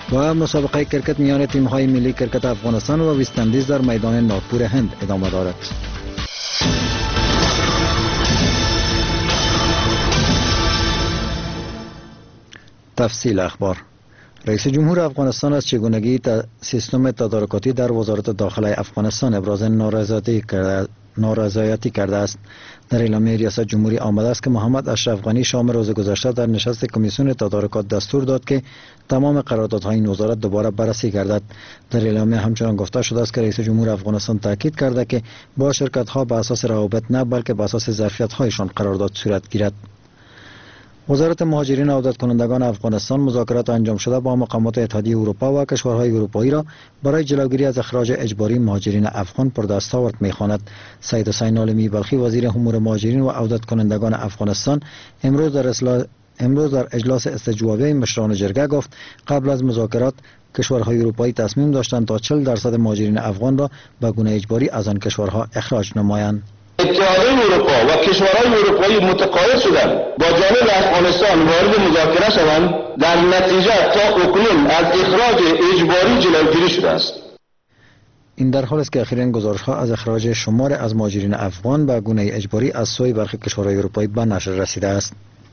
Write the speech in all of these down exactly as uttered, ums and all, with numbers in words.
و مسابقه کرکت میان تیم‌های ملی کرکت افغانستان و وست اندیز در میدان ناگپور هند ادامه دارد. تفصیل اخبار. رئیس جمهور افغانستان از چگونگی سیستم تدارکاتی در وزارت داخله افغانستان ابراز نارضایتی کرده نارضایتی کرده است. در اعلامیه ریاست جمهوری آمده است که محمد اشرف غنی شام روز گذشته در نشست کمیسیون تدارکات دستور داد که تمام قراردادهای این وزارت دوباره بررسی گردد. در اعلامیه همچنان گفته شده است که رئیس جمهور افغانستان تاکید کرده که با شرکت‌ها به اساس روابط نه بلکه به اساس ظرفیت‌هایشان قرارداد صورت گیرد. وزارت مهاجرین و عودت کنندگان افغانستان مذاکرات انجام شده با مقامات اتحادیه اروپا و کشورهای اروپایی را برای جلوگیری از اخراج اجباری مهاجرین افغان پردستاورد می‌خواند. سید حسین عالمی بلخی وزیر امور مهاجرین و عودت کنندگان افغانستان امروز در اصلاح امروز در اجلاس استجوابی مشران جرگه گفت قبل از مذاکرات کشورهای اروپایی تصمیم داشتند تا چهل درصد مهاجرین افغان را به گونه اجباری از آن کشورها اخراج نمایند. اتحادیه اروپا و کشورهای اروپایی متقاعد شدند با جانب افغانستان وارد مذاکره شوند. در نتیجه تا اکنون از اخراج اجباری جلوگیری شده است. این در حالی است که اخیراً گزارش‌ها از اخراج شمار از مهاجرین افغان به گونه اجباری از سوی برخی کشورهای اروپایی به نشر رسیده است.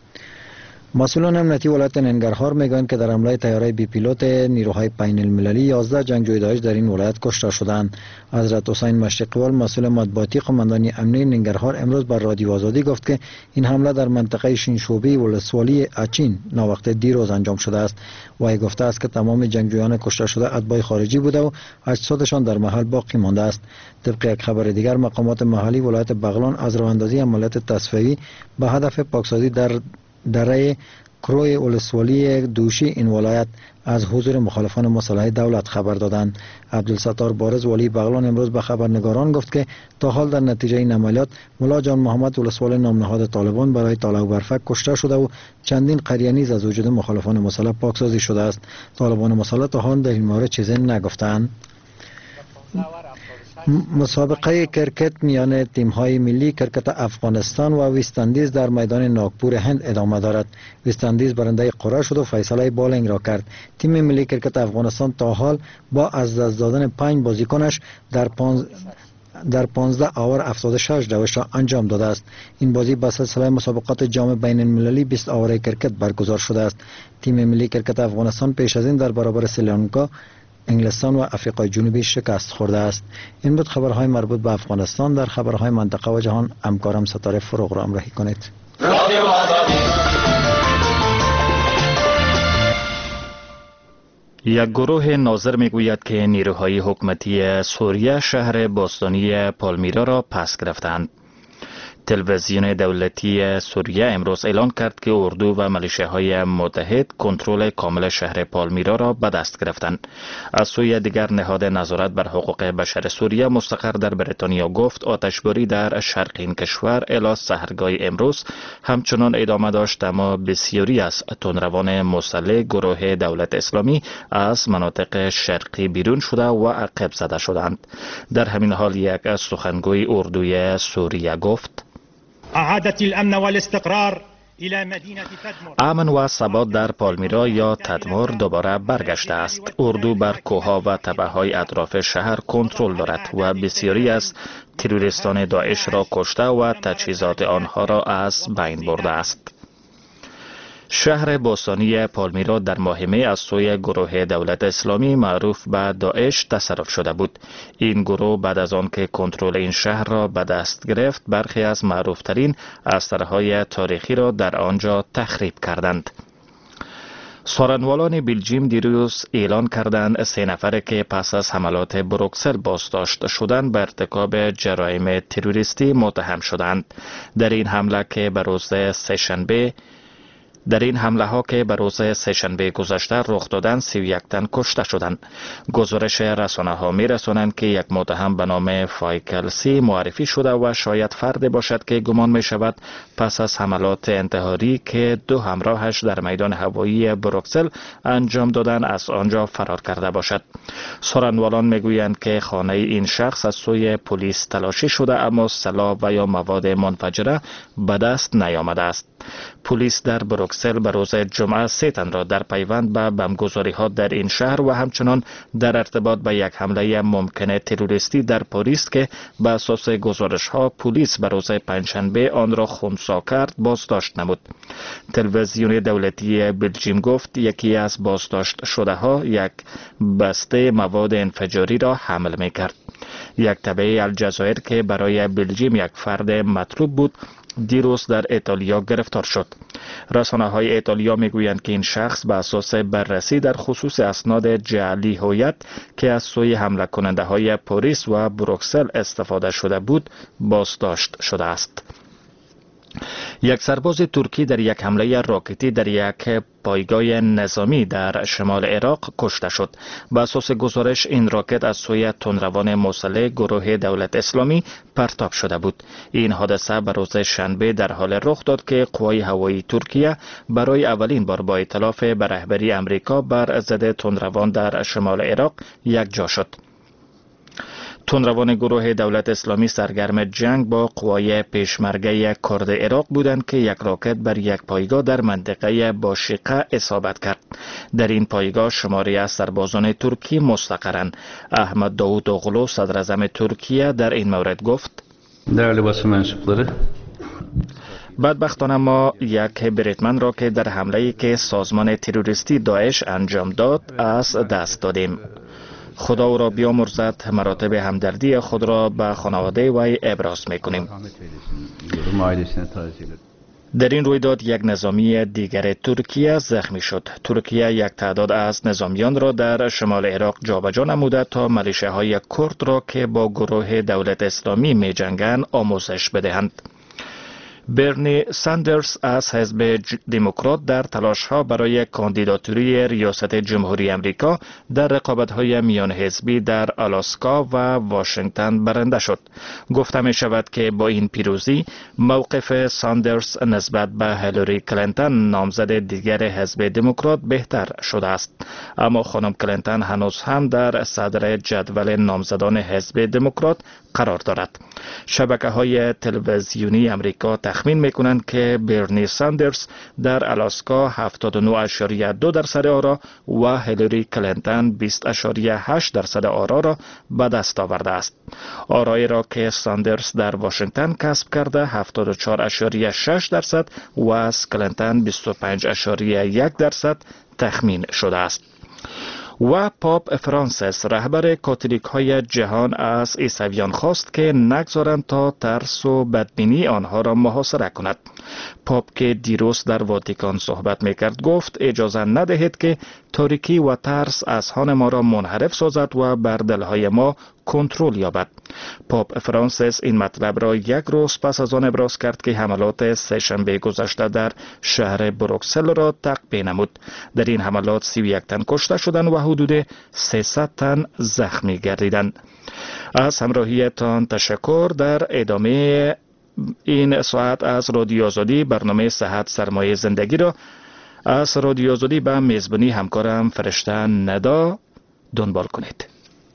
مسئولان امنیتی ولایت ننگرهار میگویند که در حمله طیاره بی پیلوت نیروهای بین المللی یازده جنگجوی داعش در این ولایت کشته شدند. حضرت حسین مشرقی‌وال مسئول مطبوعاتی قماندانی امنیتی ننگرهار امروز بر رادیو آزادی گفت که این حمله در منطقه شینشوبی ولسوالی اچین ناوقت دیروز انجام شده است. وی گفته است که تمام جنگجویان کشته شده اتباع خارجی بوده و اجسادشان در محل باقی مانده است. طبق یک خبر دیگر مقامات محلی ولایت بغلان از راه‌اندازی عملیات تصفیه‌ای به هدف پاکسازی در دره کروی ولسوالی دوشی این ولایت از حضور مخالفان مسلح دولت خبر دادند. عبدالستار بارز ولی بغلان امروز به خبرنگاران گفت که تا حال در نتیجه این عملیات ملا جان محمد ولسوال نامنهاد طالبان برای طالع و برفک کشته شده و چندین قریه نیز از وجود مخالفان مسلح پاکسازی شده است. طالبان مسلح تا حال در این مورد چیزی نگفتند. مسابقه کرکت میان تیم‌های ملی کرکت افغانستان و وست اندیز در میدان ناگپور هند ادامه دارد. وست اندیز برنده قرعه شد و فیصله بالینگ را کرد. تیم ملی کرکت افغانستان تا حال با از دست دادن پنج بازیکنش در پانز در پانزده آور هفتاد و شش دوش را انجام داده است. این بازی به سلسله مسابقات جام بین المللی بیست آوره کرکت برگزار شده است. تیم ملی کرکت افغانستان پیش از این در برابر سریلانکا، انگلستان و افریقای جنوبی شکست خورده است. این بود خبرهای مربوط به افغانستان. در خبرهای منطقه و جهان همکارم ستاره فروغ را همراهی کنید. یک گروه ناظر میگوید که نیروهای حکومتی سوریه شهر باستانی پالمیرا را پس گرفتند. تلویزیون دولتی سوریه امروز اعلان کرد که اردو و ملیشه‌های متحد کنترل کامل شهر پالمیرا را به دست گرفتند. از سوی دیگر نهاد نظارت بر حقوق بشر سوریه مستقر در بریتانیا گفت آتشباری در شرق این کشور الی سحرگاه امروز همچنان ادامه داشت، اما بسیاری از تندروان مسلح گروه دولت اسلامی از مناطق شرقی بیرون شده و عقب زده شدند. در همین حال یک سخنگوی اردوی سوریه گفت اعادت الامن والاستقرار الى مدینه تدمر. امن و ثبات در پالمیرا یا تدمر دوباره برگشته است. اردو بر کوهها و تپه‌های اطراف شهر کنترل دارد و بسیاری از تروریستان داعش را کشته و تجهیزات آنها را از بین برده است. شهر باستانی پالمیرا در ماه می از سوی گروه دولت اسلامی معروف به داعش تصرف شده بود. این گروه بعد از آن که کنترل این شهر را به دست گرفت، برخی از معروفترین اثرهای تاریخی را در آنجا تخریب کردند. سارنوالان بلژیم دیروز اعلان کردند سه نفر که پس از حملات بروکسل بازداشت شدند به ارتکاب جرایم تروریستی متهم شدند. در این حمله که به روز سه‌شنبه در این حمله ها که به روز سه‌شنبه گذشته رخ دادند، سی و یک تن کشته شدند. گزارش رسانه ها می رسانند که یک متهم به نام فایکلسی معرفی شده و شاید فردی باشد که گمان می شود پس از حملات انتحاری که دو همراهش در میدان هوایی بروکسل انجام دادند از آنجا فرار کرده باشد. سارنوالان می گویند که خانه این شخص از سوی پلیس تلاشی شده، اما سلاح و یا مواد منفجره به دست نیامده است. پلیس در بروکسل بروکسل به روز جمعه سه تن را در پیوند به بمبگذاری ها در این شهر و همچنان در ارتباط به یک حمله ممکن تروریستی در پاریس که به اساس گزارش ها پلیس به روز پنجشنبه آن را خنثی کرد بازداشت نمود. تلویزیون دولتی بلژیم گفت یکی از بازداشت شده ها یک بسته مواد انفجاری را حمل می کرد. یک تبع الجزایر که برای بلژیم یک فرد مطلوب بود دیروز در ایتالیا گرفتار شد. رسانه های ایتالیا می گویند که این شخص به اساس بررسی در خصوص اسناد جعلی هویت که از سوی حمله کننده های پاریس و بروکسل استفاده شده بود بازداشت شده است. یک سرباز ترکی در یک حمله راکتی در یک پایگاه نظامی در شمال عراق کشته شد. به اساس گزارش این راکت از سوی تندروان مسلح گروه دولت اسلامی پرتاب شده بود. این حادثه به روز شنبه در حال رخ داد که قوای هوایی ترکیه برای اولین بار با ائتلاف به رهبری امریکا بر ضد تندروان در شمال عراق یکجا شد. تندروان گروه دولت اسلامی سرگرم جنگ با قوای پیشمرگه کرد عراق بودند که یک راکت بر یک پایگاه در منطقه باشقه اصابت کرد. در این پایگاه شماری از سربازان ترکی مستقرند. احمد داوود اوغلو صدر اعظم ترکیه در این مورد گفت: در لباس منشقلاره بدبختانه ما یک بریتمن را که در حمله‌ای که سازمان تروریستی داعش انجام داد از دست دادیم. خدا او را بیامرزد. مراتب همدردی خود را به خانواده وی ابراز میکنیم. در این رویداد یک نظامی دیگر ترکیه زخمی شد. ترکیه یک تعداد از نظامیان را در شمال عراق جابجا نموده تا ملیشه‌های کرد را که با گروه دولت اسلامی می جنگند آموزش بدهند. برنی ساندرز از حزب دموکرات در تلاش‌ها برای کاندیداتوری ریاست جمهوری امریکا در رقابت‌های میان حزبی در آلاسکا و واشنگتن برنده شد. گفته می شود که با این پیروزی موقف ساندرز نسبت به هیلاری کلینتون نامزد دیگر حزب دموکرات بهتر شده است. اما خانم کلینتون هنوز هم در صدر جدول نامزدان حزب دموکرات قرار دارد. شبکه‌های تلویزیونی امریکا تخمین می‌کنند که برنی ساندرز در آلاسکا هفتاد و نه اشاریه دو درصد آرا و هیلاری کلینتون بیست اشاریه هشت درصد آرا را به دست آورده است. آرایی را که ساندرز در واشنگتن کسب کرده هفتاد و چهار اشاریه شش درصد و از کلینتون بیست و پنج اشاریه یک درصد تخمین شده است. و پاپ فرانسیس رهبر کاتولیک های جهان از عیسویان خواست که نگذارند تا ترس و بدبینی آنها را محاصره کند. پاپ که دیروز در واتیکان صحبت میکرد گفت اجازه ندهید که تاریکی و ترس اذهان ما را منحرف سازد و بر دلهای ما کنترل یابد. پاپ فرانسیس این مطلب را یک روز پس از آن ابراز کرد که حملات سه‌شنبه گذشته در شهر بروکسل را تقبیه نمود. در این حملات سی و یک تن کشته شدند و حدود سیصد تن زخمی گردیدند. از همراهیتان تشکر. در ادامه این ساعت از رادیو آزادی برنامه صحت سرمایه زندگی را از رادیو آزادی به میزبانی همکارم فرشته ندا دنبال کنید.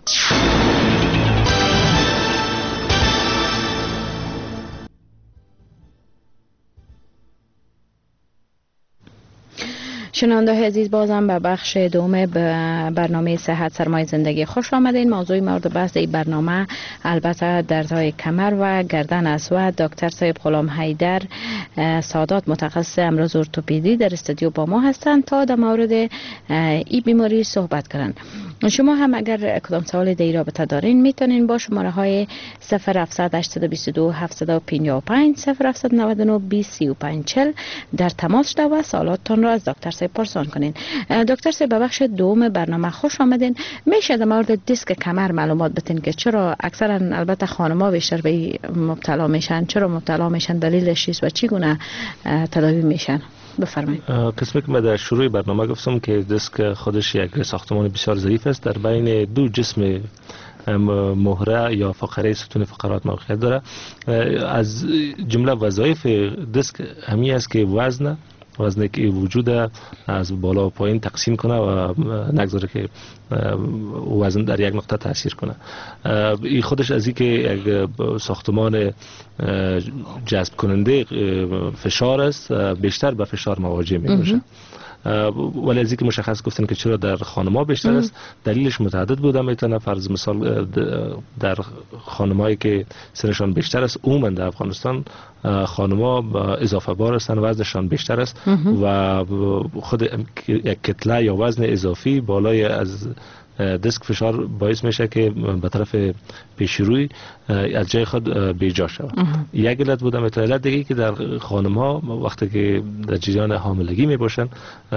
شنونده عزیز بازم به بخش دوم برنامه صحت سرمایه زندگی خوش آمدین. موضوع مورد بحث این برنامه البته دردهای کمر و گردن است و دکتر صاحب غلام حیدر سادات متخصص امراض ارتوپدی در استودیو با ما هستند تا در مورد این بیماری صحبت کنند. شما هم اگر کدام سوال در رابطه دارین میتونین با شماره های صفر هفتصد هشتصد و بیست و دو هفتصد و پنجاه و پنج صفر هفتصد و نود و نه بیست سی و پنج چهل در تماس شده و سوالاتتان را از دکتر صاحب پرسان کنین. دکتر صاحب به بخش دوم برنامه خوش آمدین. میشه در مورد دیسک کمر معلومات بدین که چرا اکثرا البته خانم‌ها بیشتر به مبتلا میشن، چرا مبتلا میشن، دلیلش چیست و چگونه تداوی میشن؟ بفرمایید. قسمی که من در شروع برنامه گفتم که دیسک خودش یک ساختمان بسیار ظریف است، در بین دو جسم مهره یا فقره ستون فقرات موقعیت داره. از جمله وظایف دیسک همی است که وزن وزنی که وجود از بالا و پایین تقسیم کنه و نگذاره که وزن در یک نقطه تاثیر کنه. این خودش از این که یک ساختمان جذب کننده فشار است بیشتر به فشار مواجه می باشه. ولی از اینکه مشخص گفتن که چرا در خانم‌ها بیشتر است، دلیلش متعدد بوده. میتونه فرض مثال در خانم‌هایی که سنشان بیشتر است، عموما در افغانستان خانم‌ها اضافه بار هستند، وزنشان بیشتر است و خود یک کتله یا وزن اضافی بالای از دسک فشار باعث میشه که به طرف پیشروی از جای خود بیجا شود. یک علت بوده. مثلا علت دیگه که در خانم ها وقتی که در جریان حاملگی می باشن،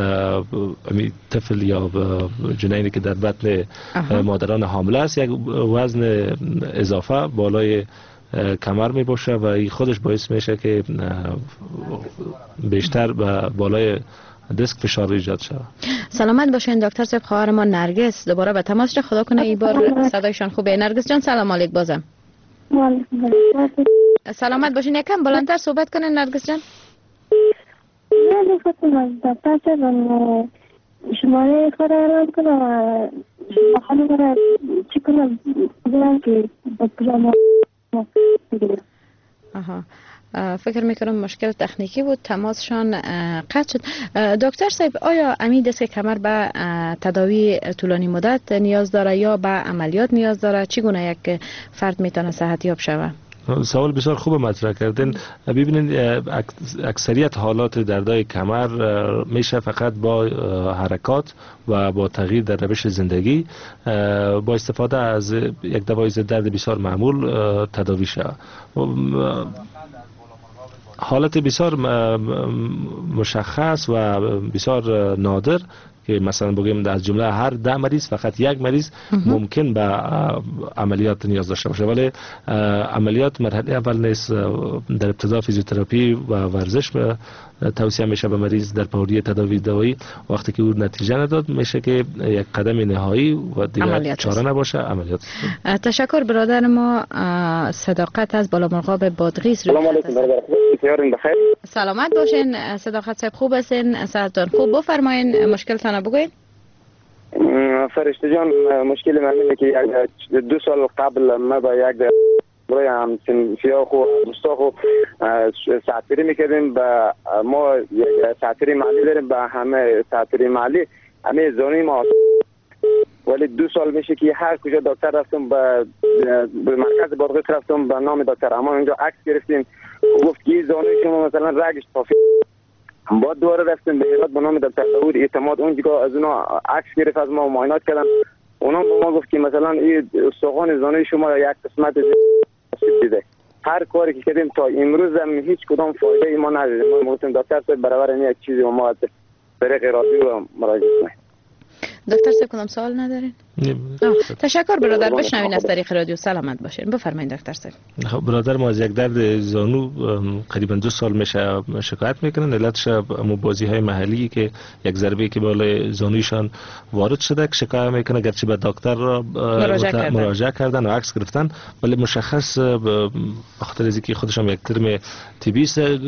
طفل یا جنینی که در بطن مادران حامله است، یک وزن اضافه بالای کمر می باشه و این خودش باعث میشه که بیشتر به بالای دسک فشار ایجاد شود. سلامت باشین دکتر صاحب. خواهر ما نرگس دوباره به تماس شد. خدا کنه این بار صدایشان خوبه. نرگس جان سلام علیک. بازم سلامت باشین. یکم بلندتر صحبت کنین نرگس جان. نه نفتم دکتر صاحب شماره خود را کنم و خانم را چی کنم بگم که دکتر ما آها فکر میکنم مشکل تکنیکی بود، تماسشان قطع شد. دکتر صاحب آیا امی دسک کمر به تداوی طولانی مدت نیاز داره یا به عملیات نیاز داره؟ چگونه یک فرد میتونه صحت یاب شود؟ سوال بسیار خوب مطرح کردین. ببینید اکثریت حالات دردای کمر میشه فقط با حرکات و با تغییر در روش زندگی با استفاده از یک دوای ضد درد بسیار معمول تداوی شود. حالت بسیار مشخص و بسیار نادر که مثلا بگیم از جمله هر ده مریض فقط یک مریض ممکن به عملیات نیاز داشته باشه، ولی عملیات مرحله اول نیست. در ابتدا فیزیوتراپی و ورزش توصیه میشه به مریض در پوری تداوی دوایی. وقتی که او نتیجه نداد میشه که یک قدم نهایی و دیگر چاره نباشه عملیات. تشکر برادر ما صداقت از بالا مرغاب بادغیس. سلام علیکم برادر بخیر. سلامت باشین صداقت صاحب. خوب هستین؟ صحتتان خوب؟ بفرمایین مشکلتان رو بگوین. فرشته جان مشکل من اینه که دو سال قبل ما با یک برای هم سنفیا خو دوستا خو ساعتری میکردیم و ما یک ساعتری مالی داریم با همه ساعتری مالی همه زانی ما، ولی دو سال میشه که هر کجا دکتر رفتم به مرکز بادغیس رفتم به نام دکتر اما اونجا عکس گرفتیم گفت که زانی شما مثلا رگش طافی. بعد دوباره رفتیم به هرات به نام دکتر داوود اعتماد، اونجا از اونا عکس گرفت از ما معاینات کردن. اونا به ما گفت که مثلا این استخوان زانوی شما یک قسمت دیده. هر کاری که کردیم تا امروز هم هیچ کدام فایده ای ما ندیدیم. ما گفتیم دکتر صاحب برابر این یک چیزی و ما طریق رادیو و مراجعه کنیم. دکتر صاحب کدام سوال ندارین؟ تشکر برادر. بشنوین از طریق رادیو. سلامت باشین. بفرمایید دکتر صاحب. خب برادر ما از یک درد زانو قریبا دو سال میشه شکایت میکنن. علتش بازی های محلی که یک ضربه که بالای زانویشان وارد شده که شکایت میکنه، گرچه به دکتر مراجعه, مراجعه کردن و عکس گرفتن ولی مشخص به خاطر از اینکه خودشون یک ترم طبی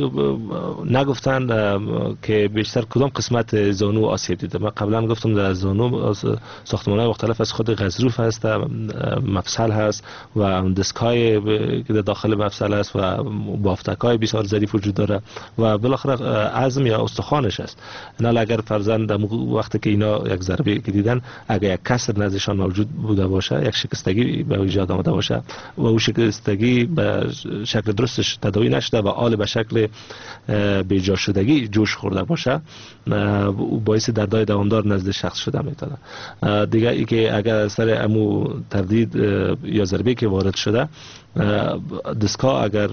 نگفتن که بیشتر کدام قسمت زانو آسیب دیده. من قبلا گفتم در زانو ساختمان‌های مختلف از خود غضروف هست، مفصل هست و دسک‌های که داخل مفصل هست و بافتک‌های بسیار ظریف وجود داره و بالاخره عظم یا استخوانش است. اینا اگر فرضاً وقتی که اینا یک ضربه دیدن اگر یک کسر نزدشان موجود بوده باشه، یک شکستگی به ایجاد آمده باشه و او شکستگی به شکل درستش تداوی نشده و آل به شکل بیجا شدگی جوش خورده باشه، باعث دردهای دوامدار نزد شخص شده میتونه. دیگه ای که اگر سر امو تردید یا ضربه که وارد شده دسکا اگر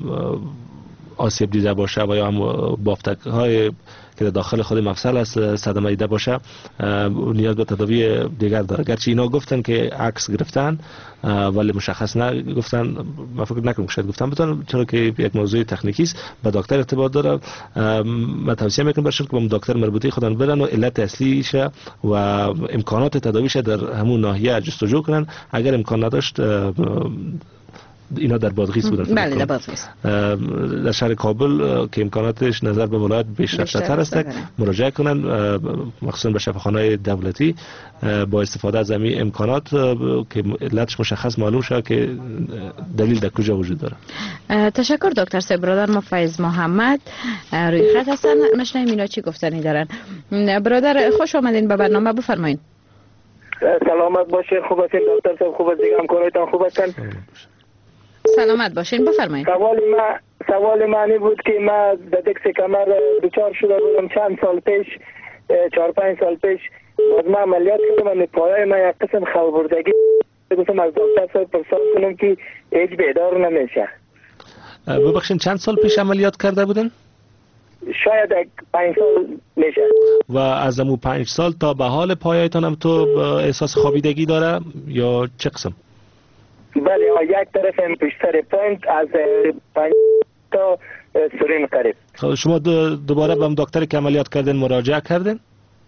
آسیب دیده باشه و یا هم بافتک های که داخل خود مفصل است صدمه دیده باشه نیاز به تداوی دیگر داره. گرچه اینا گفتن که عکس گرفتن ولی مشخص نگفتن. من فکر نکنم شاید گفتن بتونن، چرا که یک موضوع تکنیکی است به دکتر ارتباط داره. من توصیه میکنم برشون که با دکتر مربوطه خودن برن و علت اصلیش و امکانات تداویش در همون ناحیه جستجو کنن. اگر امکان نداشت اینا در بادغیس بودن. بله در بادغیس. در شهر کابل که امکاناتش نظر به ولایت پیشرفته‌تر است مراجعه کنن، مخصوصا به شفاخانه‌های دولتی با استفاده از همین امکانات که علتش مشخص معلوم شد که دلیل در کجا وجود داره. تشکر دکتر صاحب. برادر ما فیض محمد روی خط هستن، نشنیم اینا چی گفتنی دارن. برادر خوش آمدین به برنامه، بفرمایید. سلامت باشین. خوب هستین دکتر صاحب؟ خوب هستین؟ همکارایتان خوب هستن؟ سلامت باشین، بفرمایید. سوال ما سوال معنی بود که ما در دکس کمر دچار شده بودم چند سال پیش، چهار پنج سال پیش. باز ما عملیات کردم و پایای ما یک قسم خلبردگی گفتم از دکتر صاحب پرسان کنم که هیچ بیدار نمیشه. ببخشید چند سال پیش عملیات کرده بودن؟ شاید یک پنج سال میشه. و از امو پنج سال تا به حال پایایتان هم تو احساس خوابیدگی داره یا چه قسم؟ بله یک طرف هم پشتر پوینت از پنج تا سرین قریب. شما دوباره به دکتری که عملیات کردن مراجعه کردن؟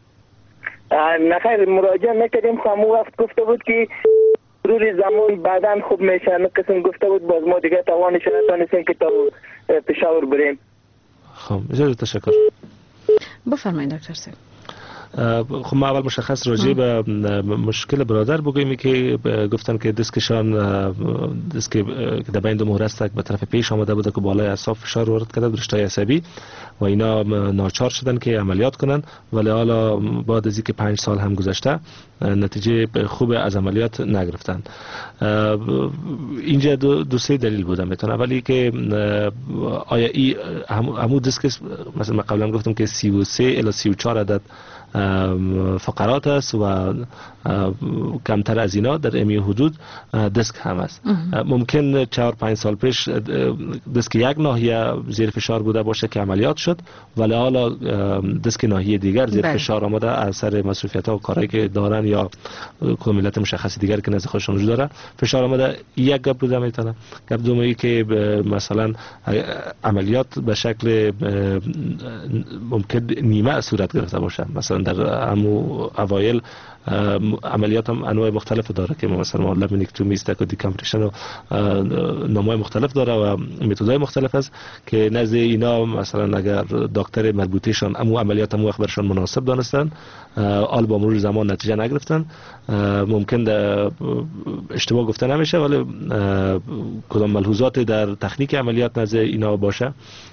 نخیر مراجعه نکردیم، خب همون وقت گفته بود که روی زمان بعداً خوب میشه. قسم گفته بود باز ما دیگه توانش نتونستیم که تا پشاور بریم. خب اجازه تشکر. بفرمایید دکتر صاحب. خب ما اول مشخص راجع به مشکل برادر بگوییم که گفتن که دیسکشان دیسک که در بین دو مهره است به طرف پیش آمده بوده که بالای اعصاب فشار وارد کرده به رشته عصبی و اینا ناچار شدن که عملیات کنن، ولی حالا بعد از اینکه پنج سال هم گذشته نتیجه خوب از عملیات نگرفتن. اینجا دو, دو سه دلیل بوده میتونه. اولی که آیا ای همون دیسک مثلا من قبلا گفتم که سی و سه الی سی و چهار عدد فقرات است و کمتر از اینا در امی حدود دیسک هم است. ممکن چهار پنج سال پیش دیسک یک ناحیه زیر فشار بوده باشه که عملیات شد، ولی حالا دیسک ناحیه دیگر زیر فشار آمده از سر مصروفیت ها و کارهایی که دارن یا کدام علت مشخصی دیگر که نزد خودشون وجود داره فشار آمده. یک گپ بوده میتونه. گپ دومی که مثلا عملیات به شکل ممکن نیمه صورت گرفته باشه. مثلا در همو اوایل عملیات هم انواع مختلف داره که مثلا لامینکتومی است، دیکامپرشن و نام‌های مختلف داره و متدهای مختلف است که نزد اینا مثلا اگر دکتر مربوطهشان امو عملیات هم وقت برشان مناسب دانستن، آل با مرور زمان نتیجه نگرفتن، ممکن اشتباه گفته نمیشه ولی کدام ملحوظات در تکنیک عملیات نزد اینا باشه.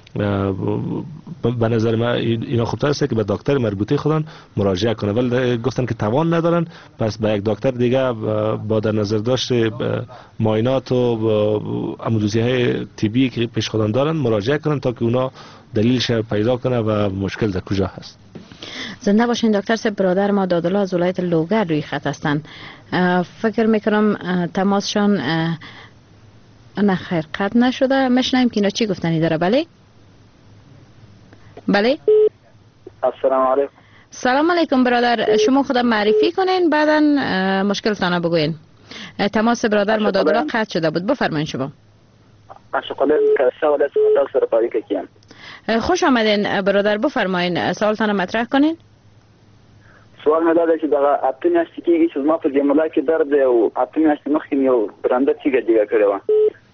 به نظر من اینا خوبتر است که به دکتر مربوطه خودن مراجعه کنه، ولی گفتن که توان ندارن، پس به یک دکتر دیگه با در نظر داشت معاینات و امودوزی های طبی که پیش خودن دارن مراجعه کنن تا که اونا دلیلش پیدا کنه و مشکل در کجا هست. زنده باشین دکتر صاحب. برادر ما دادالله از ولایت لوگر روی خط هستن. فکر میکنم تماسشان نه خیر قطع نشده. مشنیم که اینا چی گفتنی داره. بله بله. السلام علیکم. سلام علیکم برادر، شما خودم معرفی کنین بعدا مشکلتان بگوین. تماس برادر ما دادالله قطع شده بود. بفرمایید شما. مشغله سوال از سر پاری کیم. خوش آمدین برادر، بفرمایید سوالتان مطرح کنین. سوال مې دا دی چې دغه اته میاشتې کېږي چې زما په جمله کې درد دی او اته میاشتې مخکې مې یو برنده تیږه جګه کړې وه.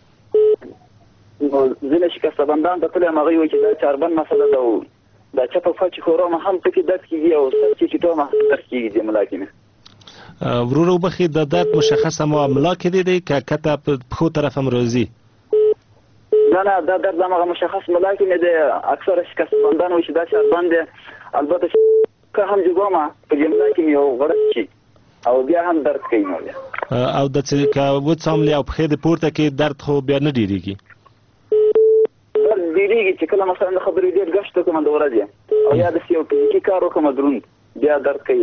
نو ځینې شکسته بندان ته تللی یم، هغوی وایي چې دا چاربند مسله ده او دا چپه پفه چې ښورا مهال پکې درد کېږي او سر چې چټو مهال درد کېږي جمله کې مې. ورو بخی دا درد مشخص ما املا کې دی که کته پښو طرف هم راځي؟ نه نه دا درد همغه مشخص ملا کې مې دی. اکثره شکسته بندان وایي چې دا چاربند دی، البته که هم جګومه په جمله کې مې یو غړپ شي او بیا هم درد کوي. نو بیا او د چې که وڅملې او پښې د پورته کې درد خو بیا نه ډېرېږي؟ درد ډېرېږي چې کله مثلا د خبرې ډېر ګشت وکړم د ورځې او یا داسې یو فزیکي کار وکړم دروند بیا درد کوي.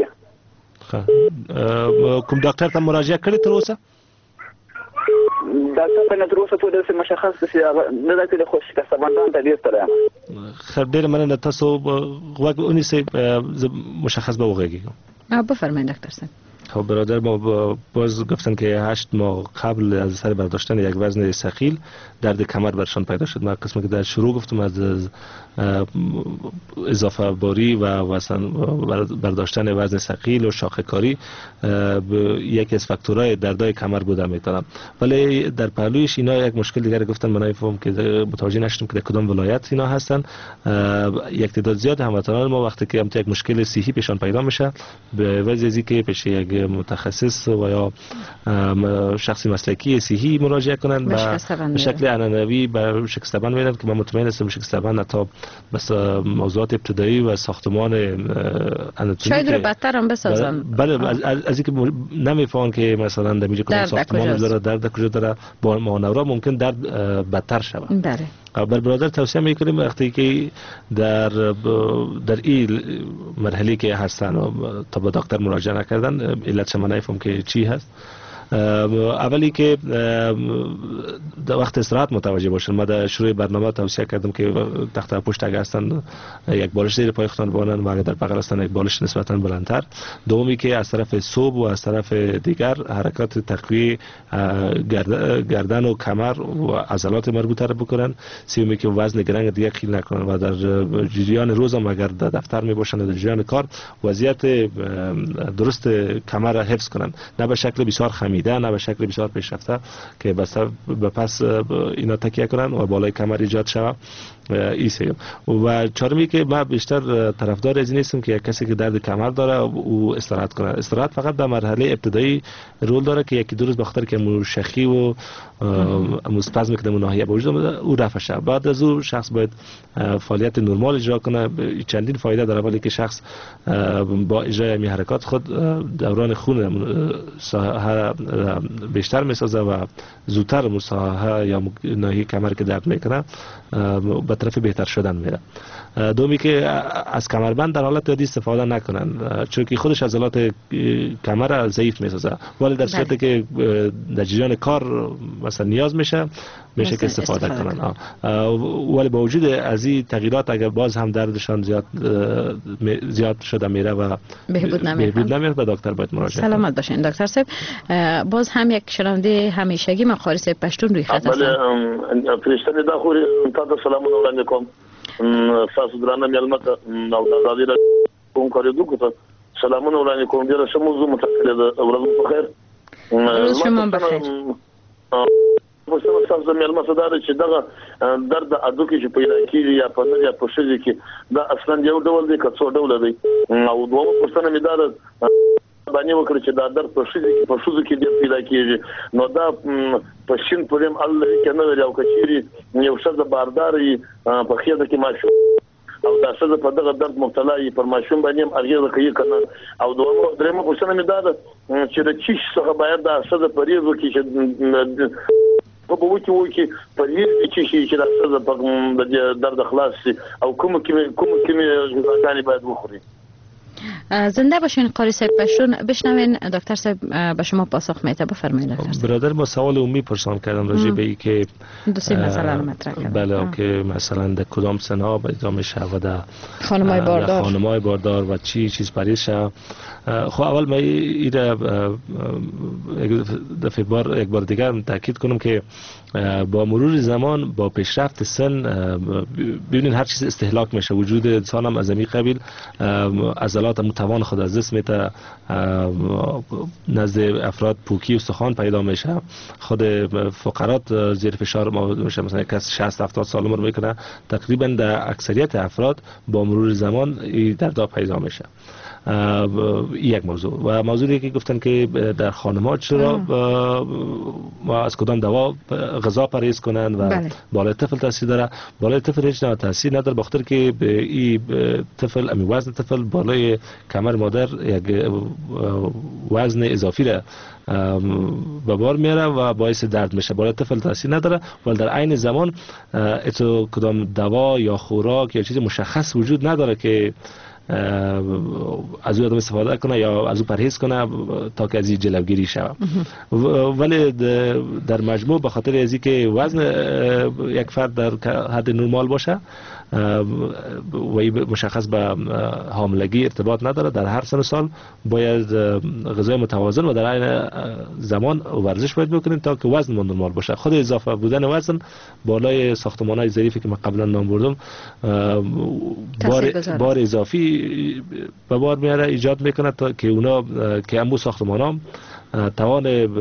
کوم ډاکټر ته مراجعه کړې تر اوسه؟ ډاکټر ته مې تر اوسه پورې داسې مشخص داسې نه ده کړې، خو شکسته بندان ته ډېر تللی یم. خیر ډېره مننه. تاسو غوږ ونیسئ، زه مشخص به وغږېږم. بفرمایئ ډاکټر صاحب. خب برادر ما باز گفتن که هشت ماه قبل از سر برداشتن یک وزن ثقیل درد کمر برشان پیدا شد. ما قسمی که در شروع گفتم از اضافه باری و وزن برداشتن وزن ثقیل و شاخه کاری یکی از فاکتورهای دردای کمر بوده میتونم، ولی در پهلویش اینا یک مشکل دیگر گفتن من نمیفهم که متوجه نشدم که در کدام ولایت اینا هستن. یک تعداد زیاد هموطنان ما وقتی که هم یک مشکل صحی پیشان پیدا میشه به وجه از اینکه پیش یک متخصص و یا شخصی مسلکی صحی مراجعه کنند و به شکل عنعنوی به شکست بند میدن که من مطمئن هستم شکست بند تا بس موضوعات ابتدایی و ساختمان آناتومی شاید رو بدتر هم بسازن. بله از, از اینکه نمیفهمن که مثلا در میجه کدام ساختمان داره درد کجا داره با مانورا ممکن درد بدتر شود. بله بر برادر توصیه میکنیم وقتی که در در این مرحله که هستن و تا به دکتر مراجعه نکردن علت شما نفهم که چی هست. اولی که در وقت استراحت متوجه باشن. ما در شروع برنامه توصیه کردم که تخت پشت اگر هستن یک بالش زیر پای خودتان بانن و اگر در بغل هستن یک بالش نسبتا بلندتر. دومی که از طرف صوب و از طرف دیگر حرکات تقویه گردن و کمر و عضلات مربوطه را بکنن. سومی که وزن گرنگ دیگه خیل نکنن و در جریان روز هم اگر در دفتر می باشن در جریان کار وضعیت درست کمر را حفظ کنن، نه به شکل بسیار خمیده نه به شکل بسیار پیشرفته که بس به پس اینا تکیه کنن و بالای کمر ایجاد شود. ایسه و چهارمی که من بیشتر طرفدار از این هستم که یک کسی که درد کمر داره او استراحت کنه. استراحت فقط در مرحله ابتدایی رول داره که یکی دو روز بخاطر که مو شخی و اسپازم که در ناحیه به وجود اومده او رفع شه. بعد از او شخص باید فعالیت نرمال اجرا کنه. چندین فایده داره ولی که شخص با اجرای می حرکات خود دوران خون ساحه بیشتر میسازه و زودتر مساحه یا ناحیه کمر که درد میکنه به طرف بهتر شدن میره. دومی که از کمربند در حالت عادی استفاده نکنن چون که خودش عضلات کمر ضعیف میسازه، ولی در صورتی که در جریان کار مثلا نیاز میشه میشه که استفاده, استفاده کنن. ولی با وجود از این تغییرات اگر باز هم دردشان زیاد زیاد شده میره و بهبود نمیره بهبود نمیره به دکتر باید مراجعه کنن. سلامت باشین دکتر صاحب. باز هم یک شنونده همیشگی ما خارج پشتون روی خط هستن. بله فرشته دا خوري تاسو سلامونه وړاندې کوم. تاسو درانه مېلمه ته نو د ازادي کوم کاریدونکو ته سلامونه وړاندې کوم. ډیره ښه موضوع مطرح ده. ورځ په خیر. روز شما بخیر. په څه تاسو مېلمه ته دا چې دغه درد اډو کې چې پیدا کیږي یا په نه یا په شې کې دا اصلا یو ډول دی که څو ډول دی او دوه پرسنه مې دا باندې وکړي چې دا درد په شې کې په شوزو کې ډیر پیدا کیږي نو دا په شین پریم الله کې نه لري او کچيري یو څه د بارداري په خیده کې ماشو او دا څه په دغه درد مبتلا ای پر ماشوم باندې اړیزه کوي کنه او دوه درېمه پرسنه مې دا چې د چیش څخه باید دا څه د پریزو کې چې په بو کې وو کې پرېږ چې چې دا څه د درد خلاص او کوم کې کوم کې غذاګانی باید وخوري. زنده باشین قاری صاحب پشتون بشنوین دکتر صاحب به شما پاسخ میده. بفرمایید دکتر صاحب. برادر ما سوال عمومی پرسان کردن راجع به اینکه دو سه مسئله رو مطرح کردن. بله که مثلا در کدام سنا پیدا میشه و در خانمای باردار خانمای باردار و چی چیز پریز شه. خب اول من ایره دفعه بار یک بار دیگر تاکید کنم که با مرور زمان با پیشرفت سن ببینید هر چیز استهلاک میشه. وجود انسان هم از این قبیل عضلات متوان خود از دست میته. نزد افراد پوکی و استخوان پیدا میشه. خود فقرات زیر فشار میشه. مثلا کس شصت هفتاد سال عمر میکنه تقریبا در اکثریت افراد با مرور زمان این درد پیدا میشه. یک موضوع و موضوعی که گفتن که در خانم‌ها چرا ما از کدام دوا غذا پرهیز کنن و بله. بالای طفل تاثیر داره. بالای طفل هیچ نه تاثیر نداره بخاطر که به این طفل امی وزن طفل بالای کمر مادر یک وزن اضافی را به بار میاره و باعث درد میشه. بالای طفل تاثیر نداره ولی در عین زمان اتو کدام دوا یا خوراک یا چیز مشخص وجود نداره که از او آدم استفاده کنه یا از او پرهیز کنه تا که از این جلوگیری شود. ولی در مجموع به خاطر از اینکه وزن یک فرد در حد نرمال باشه و مشخص به حاملگی ارتباط نداره. در هر سن و سال باید غذای متوازن و در عین زمان ورزش باید بکنیم تا که وزن من نرمال باشه. خود اضافه بودن وزن بالای ساختمان‌های ظریفی که من قبلا نام بردم بار بار اضافی به بار میاره، ایجاد میکنه تا که اونا که امو ساختمان‌ها توان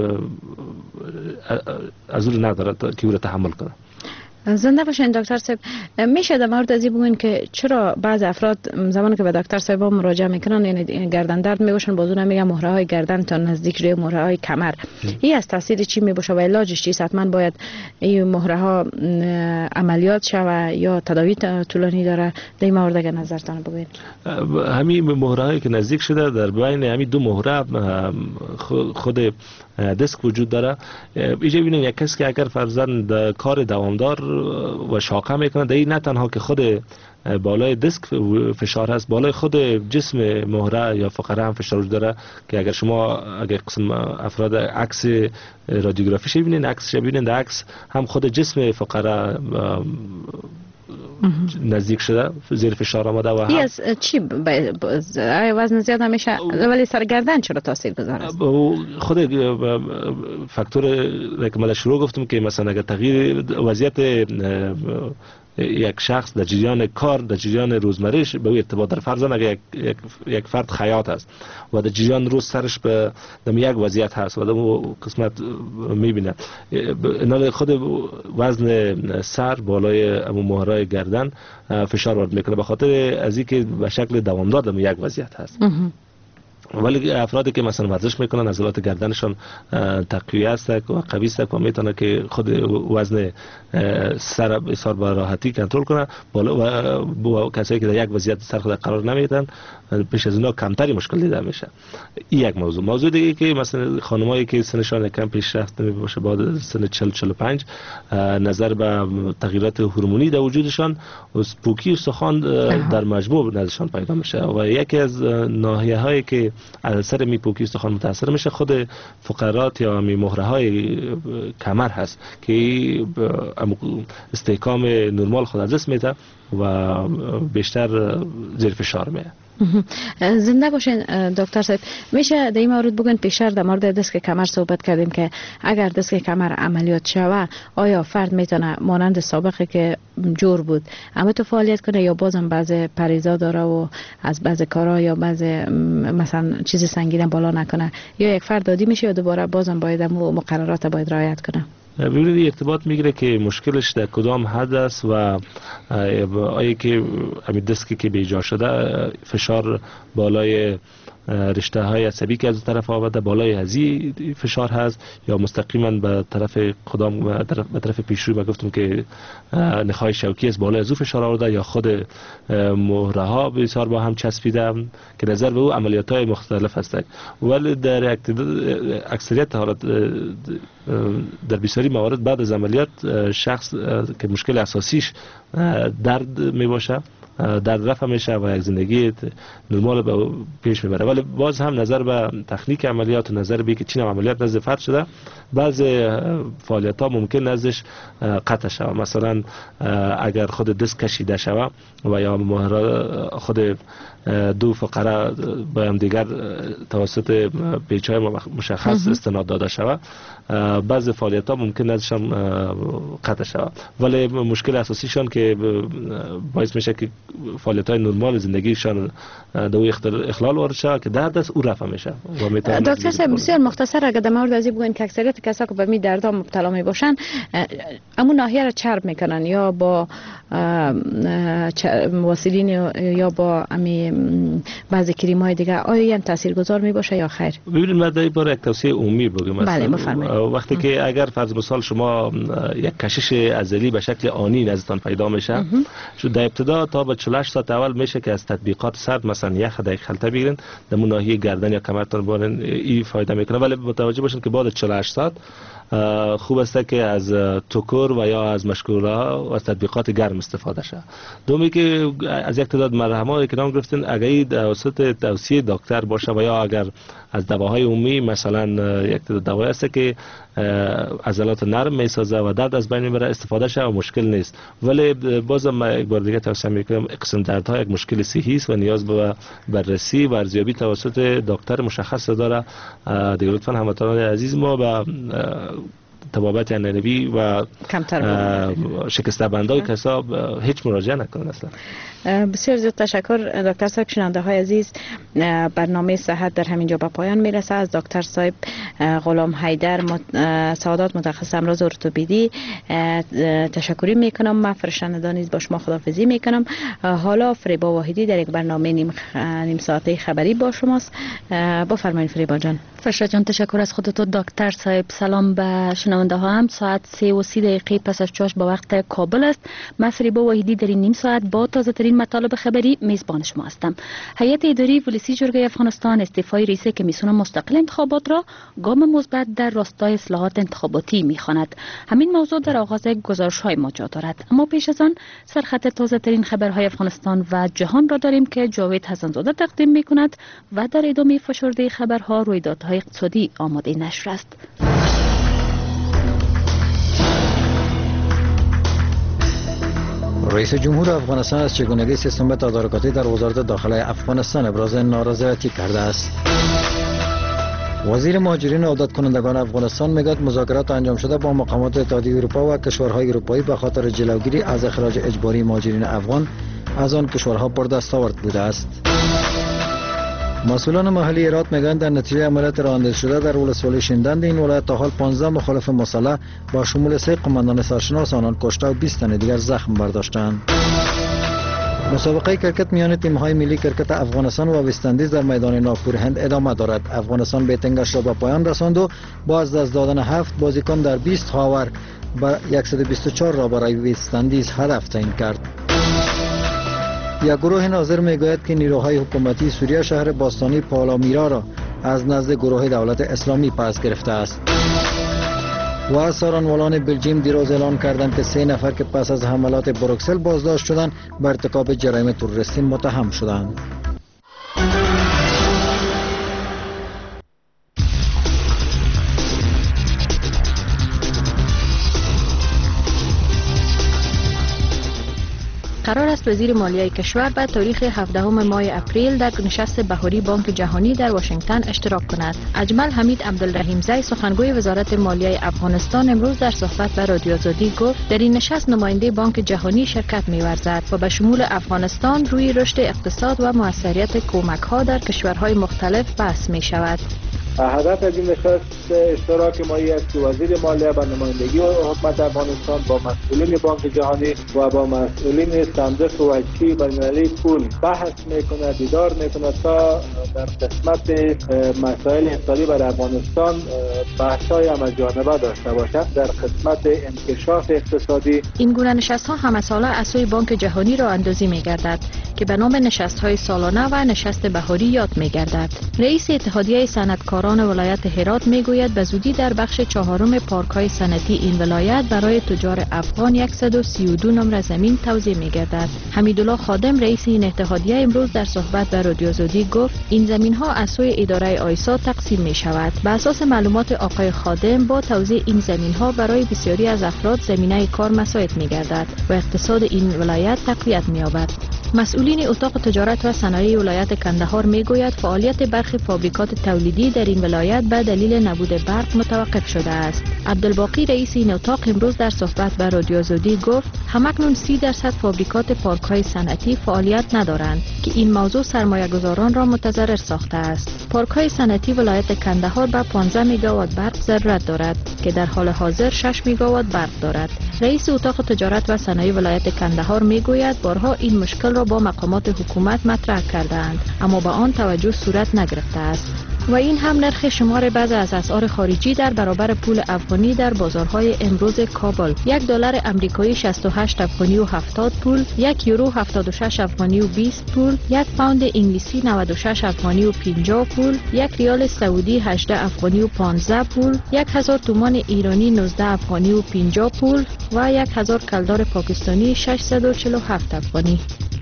از اون نداره که او را تحمل کنه. زنده باشین دکتر صاحب. میشه در مورد ازی بگوین که چرا بعض افراد زمانی که به دکتر صاحب مراجعه میکنن یعنی گردن درد میباشن، بازو نمیگن مهره های گردن تا نزدیک روی مهره های کمر، این از تاثیر چی میباشه و علاجش چیست؟ حتما باید این مهره ها عملیات شوه یا تداوی طولانی داره؟ در این مورد اگه نظرتان بگوین. همین مهره هایی که نزدیک شده در بین همین دو مهره خود دسک وجود داره. اینجا ببینید یک کسی که اگر فرضاً کار دوامدار و شاقه میکنه، در این نه تنها که خود بالای دسک فشار هست، بالای خود جسم مهره یا فقره هم فشار وجود داره که اگر شما اگر قسم افراد عکس رادیوگرافی ببینید، عکس ببینید، عکس هم خود جسم فقره نزدیک شده، زیر فشار آمده و هم از چی وزن زیاد همیشه ولی سرگردن چرا تاثیر گذاره؟ خود فاکتور که من شروع گفتم که مثلا اگر تغییر وضعیت یک شخص در جریان کار، در جریان روزمرهش به او ارتباط داره. فرضاً اگر یک, یک, یک فرد خیاط است و در جریان روز سرش به یک وضعیت هست و در اون قسمت میبینه، اینا خود وزن سر بالای امون مهره گردن فشار وارد میکنه به خاطر از اینکه به شکل دوامدار در یک وضعیت هست. ولی افرادی که مثلا ورزش میکنن عضلات گردنشان تقویت است و قوی است و میتونه که خود وزن سر بسیار با راحتی کنترل کنه، بالا و کسایی که در یک وضعیت سر خود قرار نمیدن پیش از اینا کمتری مشکل دیده میشه. این یک موضوع. موضوع دیگه که مثلا خانمایی که سنشان کم پیشرفته باشه، بعد سن چهل چهل و پنج، نظر به تغییرات هورمونی در وجودشان و پوکی استخوان در مجموع نزدشان پیدا میشه و یکی از ناحیه هایی که از اثر می پوکی استخوان متاثر میشه خود فقرات یا می مهره های کمر هست که استحکام نرمال خود از دست میده و بیشتر زیر فشار میه. زنده باشین دکتر صاحب. میشه در این مورد بگن پیشتر در مورد دسک کمر صحبت کردیم که اگر دسک کمر عملیات شوه آیا فرد میتونه مانند سابقه که جور بود اما تو فعالیت کنه یا بازم بعض پریزا داره و از بعض کارا یا بعض مثلا چیز سنگین بالا نکنه، یا یک فرد عادی میشه یا دوباره بازم باید مقررات باید رعایت کنه؟ ببینید ارتباط میگیره که مشکلش در کدام حد است و آیا که همین دسکی که بیجا شده فشار بالای رشته های عصبی که از طرف آمده بالای هزی فشار هست یا مستقیما به طرف کدام به طرف پیشروی ما گفتم که نخای شوکی است بالای از او فشار آورده یا خود مهره ها بسیار با هم چسبیده که نظر به او عملیات های مختلف هست. ولی در اکثریت حالات در بسیاری موارد بعد از عملیات شخص که مشکل اساسیش درد می باشه در رفع میشه و یک زندگی نرمال به پیش میبره. ولی باز هم نظر به تکنیک عملیات و نظر به که چین عملیات نزد فرد شده، بعض فعالیت ها ممکن نزدش قطع شود. مثلا اگر خود دست کشیده شود و یا مهره خود دو فقره با هم دیگر توسط پیچ‌های مشخص استناد داده شود، بعض فعالیت ها ممکن نزدشان قطع شود. ولی مشکل اساسیشان که باعث میشه که فعالیت های نرمال زندگیشان دو اخلال وارد شود که درد است او رفع میشه. دکتر صاحب بسیار مختصر اگر در مورد ازی بگوین که اکثریت کسا که به می دردها مبتلا می باشن امون ناحیه را چرب میکنن یا با واسلین یا با امی بعضی کریم های دیگه، آیا این تاثیرگذار می باشه یا خیر؟ ببینید من در باره یک توصیه عمومی بگم. بله بفرمایید. وقتی که اگر فرض مثال شما یک کشش عضلی به شکل آنی نزدتان پیدا میشه، شو در ابتدا تا به چهل و هشت ساعت اول میشه که از تطبیقات سرد مثلا یخ دقیق خلطه بگیرین در ناحیه گردن یا کمرتون بارن این فایده میکنه. ولی متوجه باشین که بعد چهل و هشت ساعت خوب است که از توکر و یا از مشکورها و از تطبیقات گرم استفاده شه. دومی که از یک تعداد مرهمایی که نام گرفتین اگر توسط توصیه دکتر باشه و یا اگر از دواهای عمومی مثلا یک تعداد دوایی است که عضلات نرم میسازه و درد از بین میبره استفاده شه و مشکل نیست. ولی بازم یک بار دیگه توصیه میکنم قسم دردها یک مشکل صحی است و نیاز به بررسی و ارزیابی توسط دکتر مشخص داره. دیگه لطفا هموطنان عزیز ما به طبابت عنعنوی و شکسته بندای کسا هیچ مراجعه نکنن اصلا. بسیار زیاد تشکر دکتر صاحب. شنونده های عزیز، برنامه صحت در همینجا به پایان میرسه. از دکتر صاحب غلام حیدر سعادت متخصص امراض ارتوپدی تشکری میکنم. من فرشته نیز با شما خداحافظی میکنم. حالا فریبا واحدی در یک برنامه نیم, خ... نیم ساعته خبری با شماست. بفرمایید فریبا جان. فرشته جان تشکر از خودتو دکتر صاحب. سلام به شنونده ها. هم ساعت سه و سی دقیقه پس از چاش با وقت کابل است. من فریبا واحدی در این نیم ساعت با تازه ترین مطالب خبری میزبان شما هستم. هیئت اداری ولسی جرگه افغانستان استعفای رئیس کمیسیون مستقل انتخابات را گام مثبت در راستای اصلاحات انتخاباتی میخواند. همین موضوع در آغاز گزارش های ما جا دارد. اما پیش از آن سرخط تازه ترین خبرهای افغانستان و جهان را داریم که جاوید حسن‌زاده تقدیم میکند و در ادامه فشرده خبرها رویدادهای اقتصادی آماده نشر است. رئیس جمهور افغانستان از چگونگی سیستم تدارکاتی در وزارت داخله افغانستان ابراز نارضایتی کرده است. وزیر مهاجرین و عودت کنندگان افغانستان میگوید مذاکرات انجام شده با مقامات اتحادیه اروپا و کشورهای اروپایی به خاطر جلوگیری از اخراج اجباری مهاجرین افغان از آن کشورها پردستاورد بوده است. مسئولان محلی هرات میگویند در نتیجه عملیات راه اندازی شده در ولسوالی شیندند این ولایت تا حال پانزده مخالف مسلح با شمول سه قماندان سرشناس آنان کشته و بیست تن دیگر زخم برداشتند. مسابقه کرکت میان تیم‌های ملی کرکت افغانستان و وست اندیز در میدان ناگپور هند ادامه دارد. افغانستان بیتنگش را به پایان رساند و با از دست دادن هفت بازیکن در بیست هاور به صد و بیست و چهار را برای وست اندیز هدف تعیین کرد. یک گروه ناظر میگوید که نیروهای حکومتی سوریه شهر باستانی پالامیرا را از نزد گروه دولت اسلامی پس گرفته است. و سارانوالان بلژیم دیروز اعلان کردند که سه نفر که پس از حملات بروکسل بازداشت شدند به ارتکاب جرایم تروریستی متهم شدند. قرار است وزیر مالیه کشور به تاریخ هفدهم ماه اپریل در نشست بهاری بانک جهانی در واشنگتن اشتراک کند. اجمل حمید عبدالرحیم زی سخنگوی وزارت مالیه افغانستان امروز در صحبت با رادیو آزادی گفت در این نشست نماینده بانک جهانی شرکت می‌ورزد و به شمول افغانستان روی رشد اقتصاد و موثریت کمک‌ها در کشورهای مختلف بحث می‌شود. هدف از این نشست اشتراک مایی است که وزیر مالیه به نمایندگی حکومت افغانستان با مسئولین بانک جهانی و با مسئولین صندوق وجهی بین‌المللی پول بحث میکنه، دیدار میکنه تا در قسمت مسائل اقتصادی برای افغانستان بحث‌های همه‌جانبه داشته باشد. در قسمت انکشاف اقتصادی این گونه نشست‌ها همه ساله از سوی بانک جهانی را اندازی می‌گردد که به نام نشست‌های سالانه و نشست بهاری یاد می‌گردد. رئیس اتحادیه صنعتکاران ولایت هرات میگوید به زودی در بخش چهارم پارک‌های صنعتی این ولایت برای تجار افغان صد و سی و دو نمره زمین توزیع می‌گردد. حمیدالله خادم رئیس این اتحادیه امروز در صحبت با رادیو آزادی گفت این زمین‌ها از سوی اداره آیسا تقسیم می‌شود. بر اساس معلومات آقای خادم با توزیع این زمین‌ها برای بسیاری از افراد زمینه کار مساعد می‌گردد و اقتصاد این ولایت تقویت می‌یابد. مسئولین اتاق تجارت و صنایع ولایت کندهار میگوید فعالیت برخی فابریکات تولیدی در این ولایت به دلیل نبود برق متوقف شده است. عبدالباقی رئیس این اتاق امروز در صحبت با رادیو آزادی گفت همکنون سی درصد فابریکات پارک‌های صنعتی فعالیت ندارند که این موضوع سرمایه‌گذاران را متضرر ساخته است. پارک‌های صنعتی ولایت کندهار به پانزده مگاوات برق ضرورت دارد که در حال حاضر شش مگاوات برق دارد. رئیس اتاق تجارت و صنایع ولایت کندهار میگوید بارها این مشکل را با مقامات حکومت مطرح کردند اما به آن توجه صورت نگرفته است. و این هم نرخ شمار بعضی از اسعار خارجی در برابر پول افغانی در بازارهای امروز کابل. یک دلار امریکایی شصت و هشت افغانی و هفتاد پول، یک یورو هفتاد و شش افغانی و بیست پول، یک پوند انگلیسی نود و شش افغانی و پنجاه پول، یک ریال سعودی هجده افغانی و پانزده پول، یک هزار تومان ایرانی نوزده افغانی و پنجاه پول و یک هزار کلدار پاکستانی ششصد و چهل و هفت افغانی.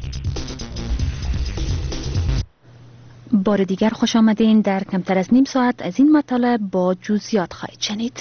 بار دیگر خوش آمدین. در کمتر از نیم ساعت از این مطالب با جزئیات خواهید شنید.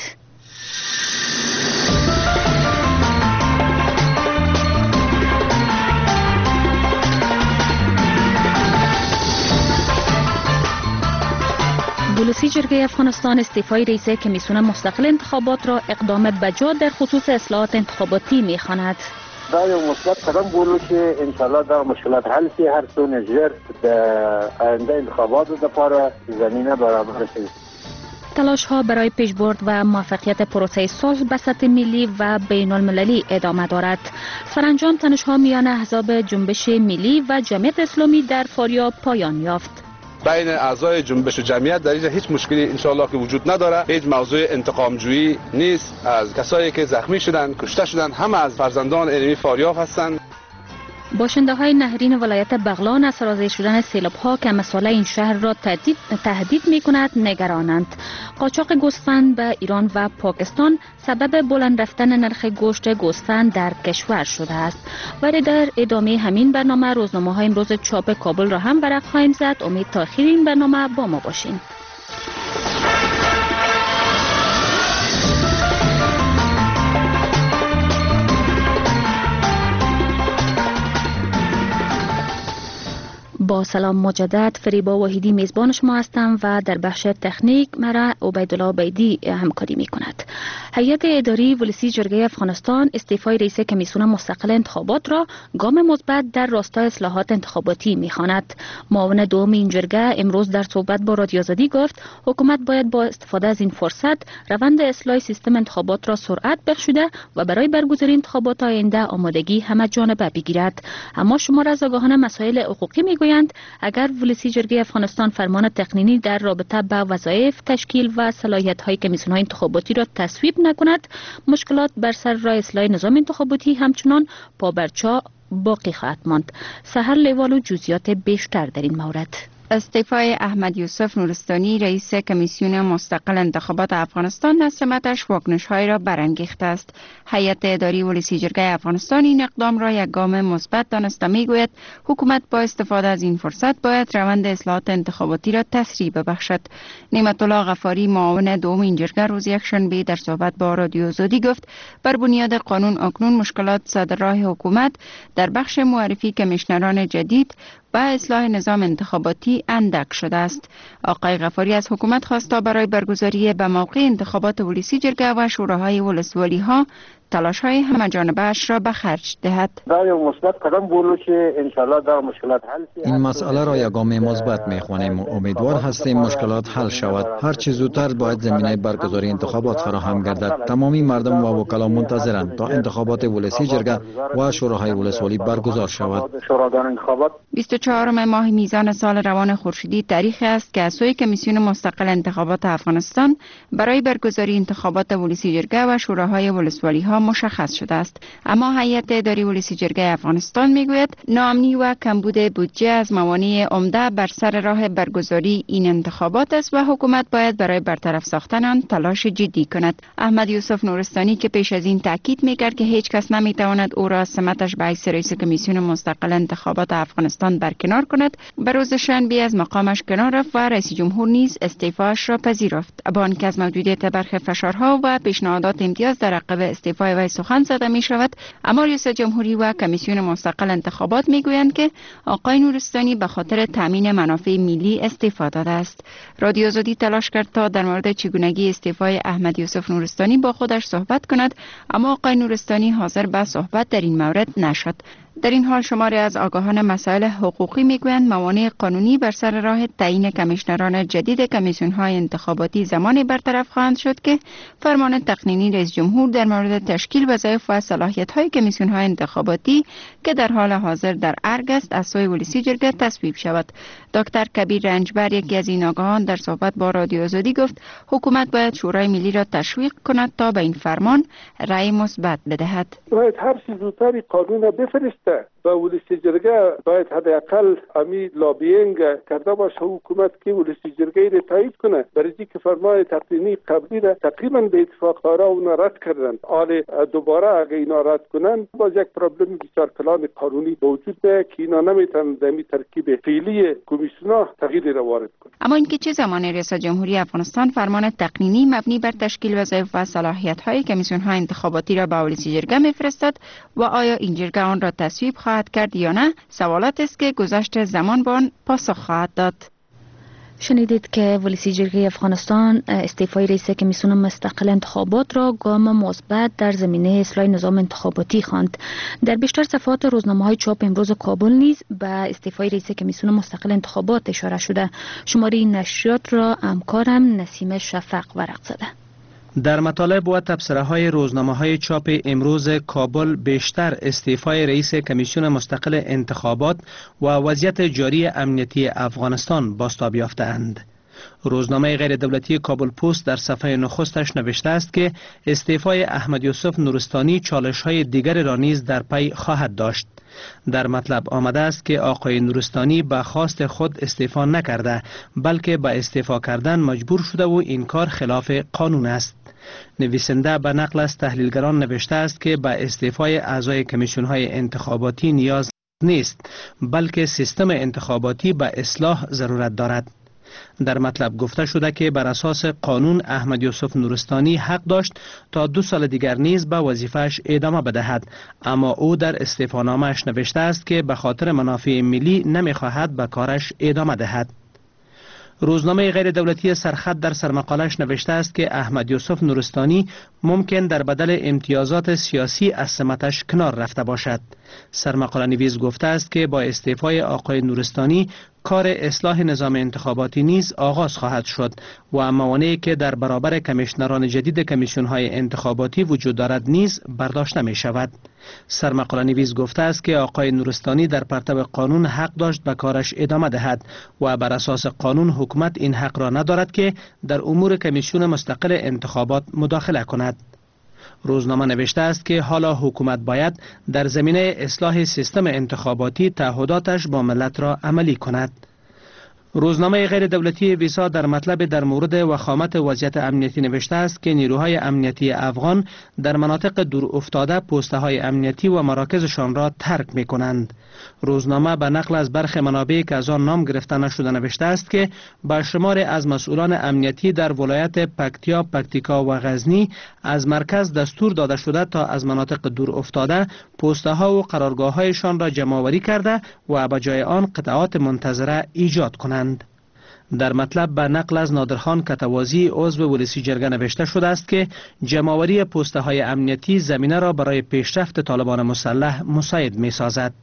ولسی جرگه افغانستان استعفای رئیس کمیسیون مستقل انتخابات را اقدام بجا در خصوص اصلاحات انتخاباتی می‌خواند. دا یو مثبت قدم بولو چې انشاءالله دا مشکلات حل شي، هر څونه ژر د آینده انتخاباتو لپاره زمینه برابر شي. تلاش ها برای پیشبرد و موفقیت پروسه صلح به سطح ملی و بین المللی ادامه دارد. سرانجام تنش ها میان احزاب جنبش ملی و جمعیت اسلامی در فاریاب پایان یافت. بین اعضای جنبش و جمعیت در اینجا هیچ مشکلی انشاءالله که وجود نداره. هیچ موضوع انتقام جویی نیست. از کسایی که زخمی شدن، کشته شدن، همه از فرزندان علمی فاریاب هستند. باشنده های نهرین ولایت بغلان از سرازیر شدن سیلاب ها که مسئله این شهر را تهدید, تهدید می کند نگرانند. قاچاق گوسفند به ایران و پاکستان سبب بلند رفتن نرخ گوشت گوسفند در کشور شده است. ولی در ادامه همین برنامه روزنامه های امروز چاپ کابل را هم ورق خواهیم زد. امید تا آخر این برنامه با ما باشین. با سلام مجدد، فریبا وحیدی میزبان شما هستم و در بخش تکنیک مرا عبیدالله بیدی همکاری می کند. هیئت اداری ولسی جرگه افغانستان استعفای رئیس کمیسیون مستقل انتخابات را گام مثبت در راستای اصلاحات انتخاباتی می خواند. معاون دوم این جرگه امروز در صحبت با رادیو آزادی گفت حکومت باید با استفاده از این فرصت روند اصلاح سیستم انتخابات را سرعت بخشیده و برای برگزاری انتخابات آینده آمادگی همه جانبه بگیرد. اما شمار از آگاهان مسائل حقوقی میگویند اگر ولسی جرگه افغانستان فرمان تقنینی در رابطه با وظایف، تشکیل و صلاحیت‌های کمیسیون‌های انتخاباتی را تصویب نکند، مشکلات بر سر راه اصلاح نظام انتخاباتی همچنان پابرجا باقی خواهد ماند. سحر لیوالو جزئیات بیشتر در این مورد. استعفای احمد یوسف نورستانی رئیس کمیسیون مستقل انتخابات افغانستان از سمتش واکنش‌های را برانگیخته است. هیئت اداری ولسی جرگه افغانستان این اقدام را یک گام مثبت دانسته می‌گوید حکومت با استفاده از این فرصت باید روند اصلاحات انتخاباتی را تسریع ببخشد. نعمت الله غفاری معاون دوم این جرگه روز یکشنبه در صحبت با رادیو آزادی گفت بر بنیاد قانون اکنون مشکلات صدر راه حکومت در بخش معرفی کمیشنران جدید و اصلاح نظام انتخاباتی اندک شده است. آقای غفاری از حکومت خواست تا برای برگزاری به موقع انتخابات ولسی جرگه و شوراهای ولسوالی ها تلاش های همه جانبه اش را به خرج دهد. دا یو مثبت قدم بولو چې ان شاء الله دا مشکلات حل شي. این مسئله را یگام مثبت می‌خوانیم و امیدوار هستیم مشکلات حل شود. هر چه زودتر باید زمینه برگزاری انتخابات فراهم گردد. تمامی مردم و وکلا منتظرند تا انتخابات ولسی جرگه و شوراهای ولسوالی برگزار شود. بیست و چهارم ماه میزان سال روان خورشیدی تاریخی است که از سوی کمیسیون مستقل انتخابات افغانستان برای برگزاری انتخابات ولسی جرگه و شوراهای ولسوالی ها مشخص شده است. اما هیئت اداری ولسی جرگه افغانستان میگوید ناامنی و کمبود بودجه از موانع عمده بر سر راه برگزاری این انتخابات است و حکومت باید برای برطرف ساختن آن تلاش جدی کند. احمد یوسف نورستانی که پیش از این تاکید میکرد که هیچ کس نمیتواند او را از سمتش به حیث رئیس کمیسیون مستقل انتخابات افغانستان برکنار کند، به روز شنبه از مقامش کنار رفت و رئیس جمهور نیز استعفاش را پذیرفت. با آنکه از موجودیت برخی فشارها و پیشنهادات امتیاز در عقب استعفای وی سخن زده می شود، اما ریاست جمهوری و کمیسیون مستقل انتخابات می گویند که آقای نورستانی به خاطر تامین منافع ملی استعفا داده است. رادیو آزادی تلاش کرد تا در مورد چگونگی استعفای احمد یوسف نورستانی با خودش صحبت کند، اما آقای نورستانی حاضر به صحبت در این مورد نشد. در این حال شماری از آگاهان مسائل حقوقی میگویند موانع قانونی بر سر راه تعیین کمیشنران جدید کمیسیون‌های انتخاباتی زمانی برطرف خواهند شد که فرمان تقنینی رئیس جمهور در مورد تشکیل وظایف و صلاحیت‌های کمیسیون‌های انتخاباتی که در حال حاضر در ارگ است از سوی ولسی جرگه تصویب شود. دکتر کبیر رنجبر یکی از این آگاهان در صحبت با رادیو آزادی گفت حکومت باید شورای ملی را تشویق کند تا به این فرمان رأی مثبت بدهد. باید هر چیز زودتر قانون را بفرسته و ولسی جرگه باید حداقل امی لابینگ کرده باشه حکومت که ولسی جرگه را تایید کنه، برای اینکه فرمان تقنینی قبلی را تقریبا به اتفاق داره اون رد کردن. حالا دوباره اگه اینا رد کنن باز یک پرابلم بسیار کلان قانونی وجود داره که اینا نمیتونن در می ترکیب فعلی کمیسیون‌ها تغییر را وارد کنن. اما اینکه چه زمان ریاست جمهوری افغانستان فرمان تقنینی مبنی بر تشکیل وظایف و صلاحیت‌های کمیسیون‌های انتخاباتی را به ولسی جرگه می‌فرستد و آیا این جرگه آن را تصویب خواهد کرد یا نه، سوالات است که گذشت زمان به آن پاسخ خواهد داد. شنیدید که ولسی جرگه افغانستان استعفای رئیس کمیسیون مستقل انتخابات را گام مثبت در زمینه اصلاح نظام انتخاباتی خواند. در بیشتر صفحات روزنامه‌های چاپ امروز کابل نیز به استعفای رئیس کمیسیون مستقل انتخابات اشاره شده. شماره این نشریات را همکارم نسیم شفق ورق زده. در مطالب و تبصره‌های روزنامه‌های چاپ امروز کابل بیشتر استعفای رئیس کمیسیون مستقل انتخابات و وضعیت جاری امنیتی افغانستان بازتاب یافته‌اند. روزنامه غیر دولتی کابل پست در صفحه نخستش نوشته است که استعفای احمد یوسف نورستانی چالش‌های دیگر را نیز در پی خواهد داشت. در مطلب آمده است که آقای نورستانی به خواست خود استعفا نکرده بلکه به استعفا کردن مجبور شده و این کار خلاف قانون است. نویسنده به نقل از تحلیلگران نوشته است که به استعفای اعضای کمیسیون‌های انتخاباتی نیاز نیست بلکه سیستم انتخاباتی به اصلاح ضرورت دارد. در مطلب گفته شده که بر اساس قانون احمد یوسف نورستانی حق داشت تا دو سال دیگر نیز به وظیفه‌اش ادامه بدهد، اما او در استعفانامه‌اش نوشته است که به خاطر منافع ملی نمی‌خواهد به کارش ادامه دهد. روزنامه غیر دولتی سرخط در سرمقالش نوشته است که احمد یوسف نورستانی ممکن در بدل امتیازات سیاسی از سمتش کنار رفته باشد. سرمقاله نویس گفته است که با استعفای آقای نورستانی کار اصلاح نظام انتخاباتی نیز آغاز خواهد شد و موانعی که در برابر کمیشنران جدید کمیسیون‌های انتخاباتی وجود دارد نیز برداشت نمی شود. سرمقاله نویس گفته است که آقای نورستانی در پرتو قانون حق داشت به کارش ادامه دهد و بر اساس قانون حکومت این حق را ندارد که در امور کمیسیون مستقل انتخابات مداخله کند. روزنامه نوشته است که حالا حکومت باید در زمینه اصلاح سیستم انتخاباتی تعهداتش با ملت را عملی کند. روزنامه غیر دولتی ویسا در مطلب در مورد وخامت وضعیت امنیتی نوشته است که نیروهای امنیتی افغان در مناطق دور افتاده پست‌های امنیتی و مراکزشان را ترک می کنند. روزنامه به نقل از برخی منابعی که از آن نام گرفته نشده نوشته است که با شمار از مسئولان امنیتی در ولایت پکتیا، پکتیکا و غزنی از مرکز دستور داده شده تا از مناطق دور افتاده پست‌ها و قرارگاه‌هایشان را جمع‌آوری کرده و به جای آن قطعات منتظره ایجاد کنند. در مطلب به نقل از نادرخان کتوازی عضو ولسی جرگه نوشته شده است که جمع‌آوری پست‌های امنیتی زمینه را برای پیشرفت طالبان مسلح مساعد می‌سازد.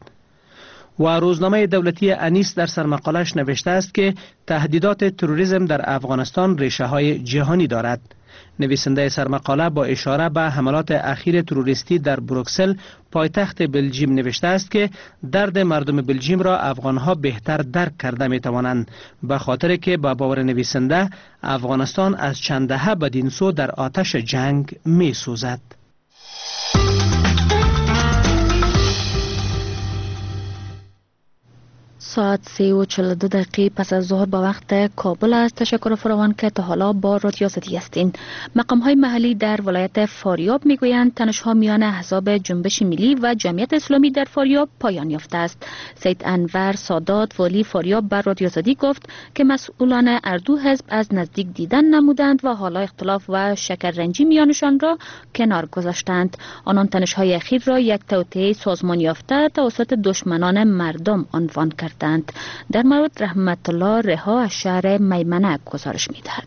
و روزنامه دولتی انیس در سرمقالش نوشته است که تهدیدات تروریسم در افغانستان ریشه‌های جهانی دارد. نویسنده سرمقاله با اشاره به حملات اخیر تروریستی در بروکسل پایتخت بلژیم نوشته است که درد مردم بلژیم را افغانها بهتر درک کرده می توانند، به خاطر که با باور نویسنده افغانستان از چند دهه بدین سو در آتش جنگ می سوزد. ساعت سه و چهل و دو دقیقه پس از ظهر با وقت کابل است. تشکر فراوان که تا حالا با رادیو آزادی هستین. مقام های محلی در ولایت فاریاب میگویند تنش ها میان احزاب جنبش ملی و جمعیت اسلامی در فاریاب پایان یافته است. سید انور سادات والی فاریاب بر رادیو آزادی گفت که مسئولان هر دو حزب از نزدیک دیدن نمودند و حالا اختلاف و شکررنجی میانشان را کنار گذاشتند. آنان تنش های اخیر را یک توطئه سازمان یافته توسط دشمنان مردم عنوان کردند. در مورد رحمت الله رها از شهر میمنه گزارش می‌دهد.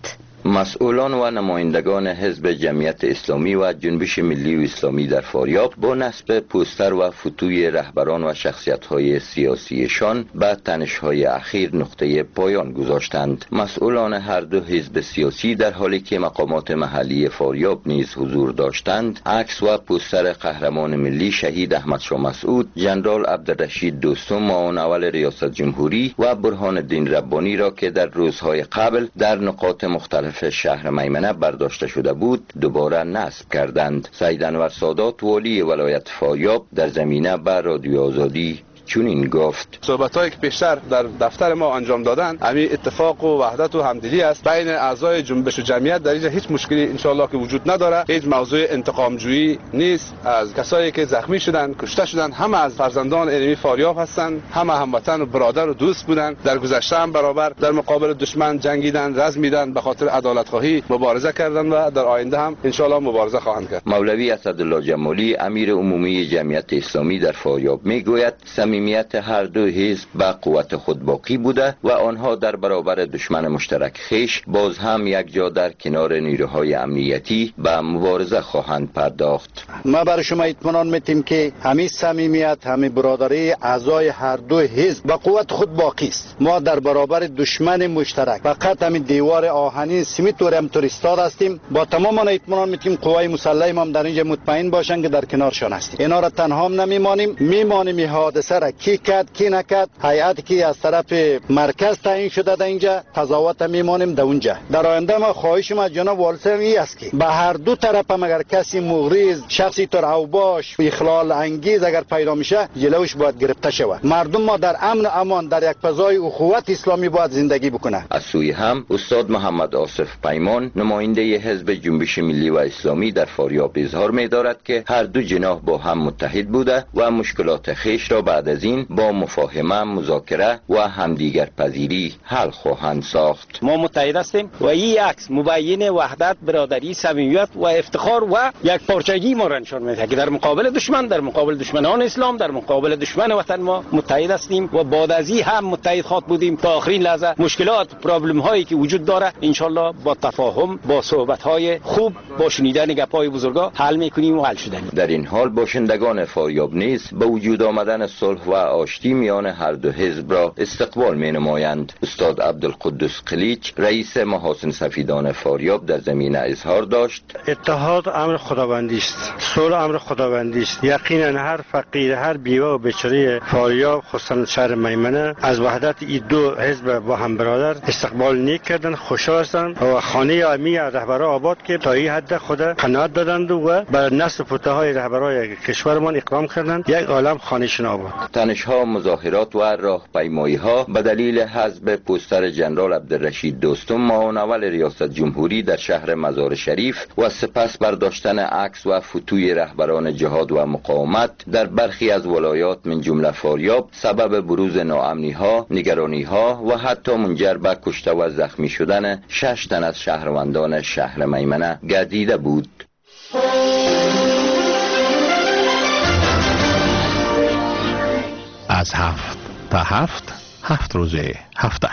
مسئولان و نمایندگان حزب جمعیت اسلامی و جنبش ملی و اسلامی در فاریاب با نصب پوستر و فوتوی رهبران و شخصیت‌های سیاسیشان به تنش‌های اخیر نقطه پایان گذاشتند. مسئولان هر دو حزب سیاسی در حالی که مقامات محلی فاریاب نیز حضور داشتند، عکس و پوستر قهرمان ملی شهید احمد شاه مسعود، ژنرال عبدالرشید دوستم معاون اول ریاست جمهوری و برهان الدین ربانی را که در روزهای قبل در نقاط مختلف شهر میمنه برداشته شده بود دوباره نصب کردند. سید انور سادات والی ولایت فاریاب در زمینه به رادیو آزادی چنین گفت: صحبت‌هایی که پیشتر در دفتر ما انجام دادن همین اتفاق و وحدت و همدلی است بین اعضای جنبش و جمعیت. در اینجا هیچ مشکلی انشالله که وجود نداره. هیچ موضوع انتقام جویی نیست از کسایی که زخمی شدن، کشته شدن. همه از فرزندان علمی فاریاب هستند، همه هموطن و برادر و دوست بودند. در گذشته هم برابر در مقابل دشمن جنگیدن، رزمیدن، به خاطر عدالت خواهی مبارزه کردند و در آینده هم انشالله مبارزه خواهند کرد. مولوی اسدالله جمالی امیر عمومی جمعیت اسلامی در فاریاب میگوید صمیمیت هر دو حزب به قوت خود باقی بوده و آنها در برابر دشمن مشترک خیش باز هم یک جا در کنار نیروهای امنیتی به مبارزه خواهند پرداخت. ما برای شما اطمینان میتیم که همین صمیمیت، همین برادری اعضای هر دو حزب به قوت خود باقی است. ما در برابر دشمن مشترک فقط همین دیوار آهنی سیمتور هم توریستاد هستیم. با تمام آن اطمینان میتیم قوای مسلح هم در اینجا مطمئن باشن که در کنارشان هستیم. اینا را تنها هم نمیمانیم، میمانیم این حادثه را کی کرد کی نکرد. هیئتی که از طرف مرکز تعیین شده در اینجا قضاوت میمانیم در اونجا. در آینده ما خواهشم از جناب والی این است که به هر دو طرف هم اگر کسی مغریض، شخصی تر اوباش، اخلال انگیز اگر پیدا میشه جلوش باید گرفته شود. مردم ما در امن و امان در یک فضای اخوت اسلامی باید زندگی بکنه. از سوی هم استاد محمد آصف پیمان نماینده حزب جنبش ملی و اسلامی در فاریاب اظهار می‌دارد که هر دو جناح با هم متحد بوده و مشکلات خیش را بعد از این با مفاهمه، مذاکره و همدیگر پذیری حل خواهند ساخت. ما متحد هستیم و این عکس مبین وحدت، برادری، صمیمیت و افتخار و یک پارچگی ما را نشان میده که در مقابل دشمن، در مقابل دشمنان اسلام، در مقابل دشمن وطن ما متحد هستیم و بعد از این هم متحد خواهد بودیم تا آخرین لحظه. مشکلات، پرابلم هایی که وجود داره ان شاء الله با تفاهم، با صحبت های خوب، با شنیدن گپای بزرگا حل میکنیم و حل شدنی. در این حال باشندگان فاریاب نیز به وجود آمدن صلح و آشتی میان هر دو حزب را استقبال می نمایند. استاد عبدالقدوس قلیچ رئیس محاسن سفیدان فاریاب در زمینه اظهار داشت: اتحاد امر خداوندی است، صلح امر خداوندی است. یقینا هر فقیر، هر بیوه و بیچاره فاریاب خصوصا شهر میمنه از وحدت این دو حزب با هم برادر استقبال نیک کردن، خوشحال هستند و خانه امی رهبران آباد که تا این حد خود قناعت دادند و بر نسل پوته های رهبران کشورمان اقدام کردند یک عالم خانهشون آباد. تنش‌ها، مظاهرات و راهپیمایی‌ها به دلیل حذف پوستر ژنرال عبدالرشید دوستم معاون اول ریاست جمهوری در شهر مزار شریف و سپس برداشتن عکس و فوتوی رهبران جهاد و مقاومت در برخی از ولایات من جمله فاریاب سبب بروز ناامنی‌ها، نگرانی‌ها و حتی منجر به کشته و زخمی شدن شش تن از شهروندان شهر میمنه گردیده بود. از هفت تا هفت هفت روزه هفته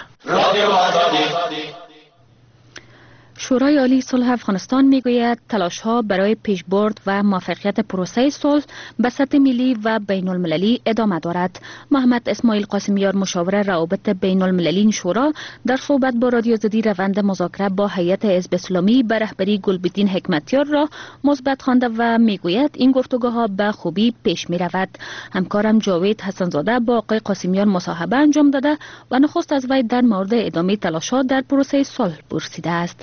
شورای عالی صلح افغانستان میگوید تلاش‌ها برای پیشبرد و موفقیت پروسه صلح به سطح ملی و بین المللی ادامه دارد. محمد اسماعیل قاسمیار مشاور روابط بین المللی شورا در صحبت با رادیو آزادی روند مذاکره با هیئت حزب اسلامی به رهبری گلبدین حکمتیار را مثبت خوانده و میگوید این گفتگوها به خوبی پیش می رود. همکارم جاوید حسنزاده با آقای قاسمیار مصاحبه انجام داده و نخست از وی در مورد ادامه تلاش‌ها در پروسه صلح پرسیده است.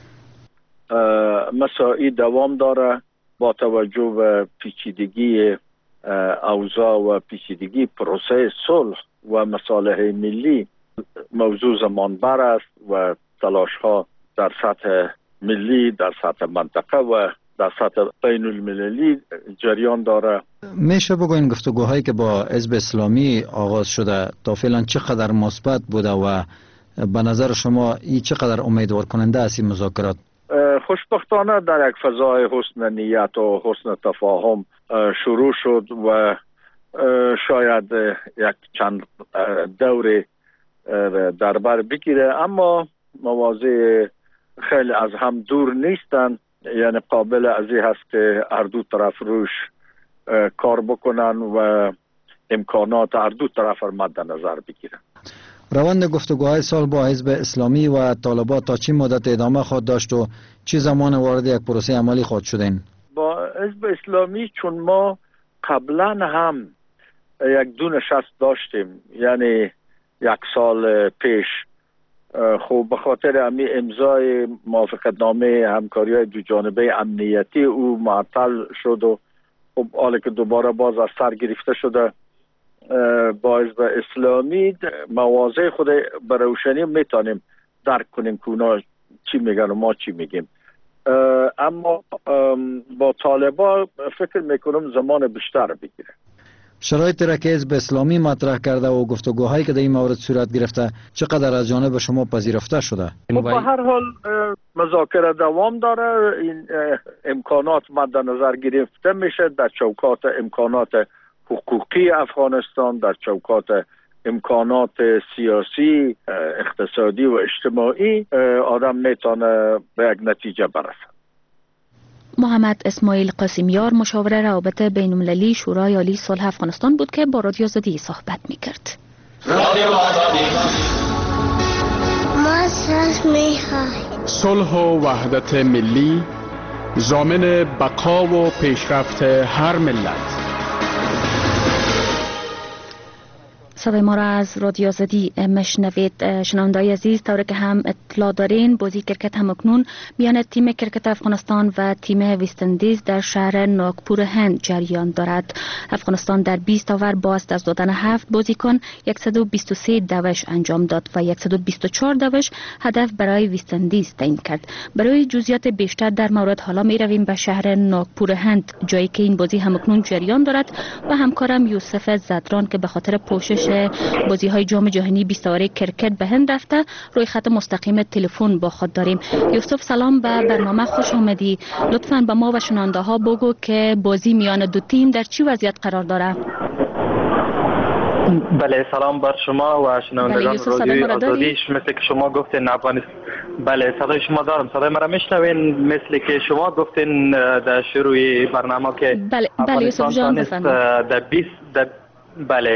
مساعی دوام داره با توجه به پیچیدگی اوضاع و پیچیدگی پروسه صلح و مصالح ملی موضوع زمانبر است و تلاش ها در سطح ملی، در سطح منطقه و در سطح بین المللی جریان داره. میشه بگوین گفتگوهایی که با حزب اسلامی آغاز شده تا فعلا چقدر مثبت بوده و به نظر شما این چقدر امیدوار کننده است این مذاکرات؟ خوشبختانه در یک فضای حسن نیت و حسن تفاهم شروع شد و شاید یک چند دور در بر بگیره، اما مواضع خیلی از هم دور نیستن، یعنی قابل از این هست که هر دو طرف روش کار بکنن و امکانات هر دو طرف را مد نظر بگیرن. روند گفتگوهای سال با حزب اسلامی و طالبان تا چه مدت ادامه خواهد داشت و چه زمان وارد یک پروسه عملی خواهد شدین؟ با حزب اسلامی چون ما قبلا هم یک دو نشست داشتیم، یعنی یک سال پیش، خب به خاطر امی امضای موافقتنامه همکاری های دو جانبه امنیتی او معطل شد و خب حالا که دوباره باز از سر گرفته شده با حزب اسلامی، مواضع خود به روشنی میتونیم درک کنیم که اونا چی میگن و ما چی میگیم. اما با طالبان فکر میکنم زمان بیشتر بگیره. شرایط را که حزب اسلامی مطرح کرده و گفتگوهایی که در این مورد صورت گرفته چقدر از جانب شما پذیرفته شده؟ به هر حال مذاکره دوام داره، این امکانات مد نظر گرفته میشه در چوکات امکانات حقوقی افغانستان، در چوکات امکانات سیاسی، اقتصادی و اجتماعی آدم میتونه به یک نتیجه برسه. محمد اسماعیل قاسمیار مشاور روابط بین المللی شورای عالی صلح افغانستان بود که با رادیو آزادی صحبت میکرد. ما صلح میخواهیم. صلح و وحدت ملی ضامن بقا و پیشرفت هر ملت. صدای ما را از رادیو آزادی مشنوید. شنوندای عزیز، طوری که هم اطلاع دارین، بازی کرکت هم اکنون میان تیم کرکت افغانستان و تیم وست‌اندیز در شهر ناگپور هند جریان دارد. افغانستان در بیست اوور با از دست دادن هفت بازیکن صد و بیست و سه دوش انجام داد و صد و بیست و چهار دوش هدف برای وست‌اندیز تعیین کرد. برای جزئیات بیشتر در مورد حالا می رویم به شهر ناگپور هند، جایی که این بازی هم اکنون جریان دارد و همکارم یوسف زدران که به خاطر پوشش بازی های جام جهانی بیست اوره کرکت به هند رفته روی خط مستقیم تلفن با خود داریم. یوسف سلام، به برنامه خوش آمدی. لطفاً به ما و شنونده ها بگو که بازی میان دو تیم در چی وضعیت قرار داره؟ بله، سلام بر شما و شنوندگان رادیوی آزادی. مثل که شما گفتین افغانستان، بله صدای شما دارم. صدای مرا میشنوین؟ مثل که شما گفتین در شروع برنامه که بله بله یوسف جان بفرمایید. در بیست در بله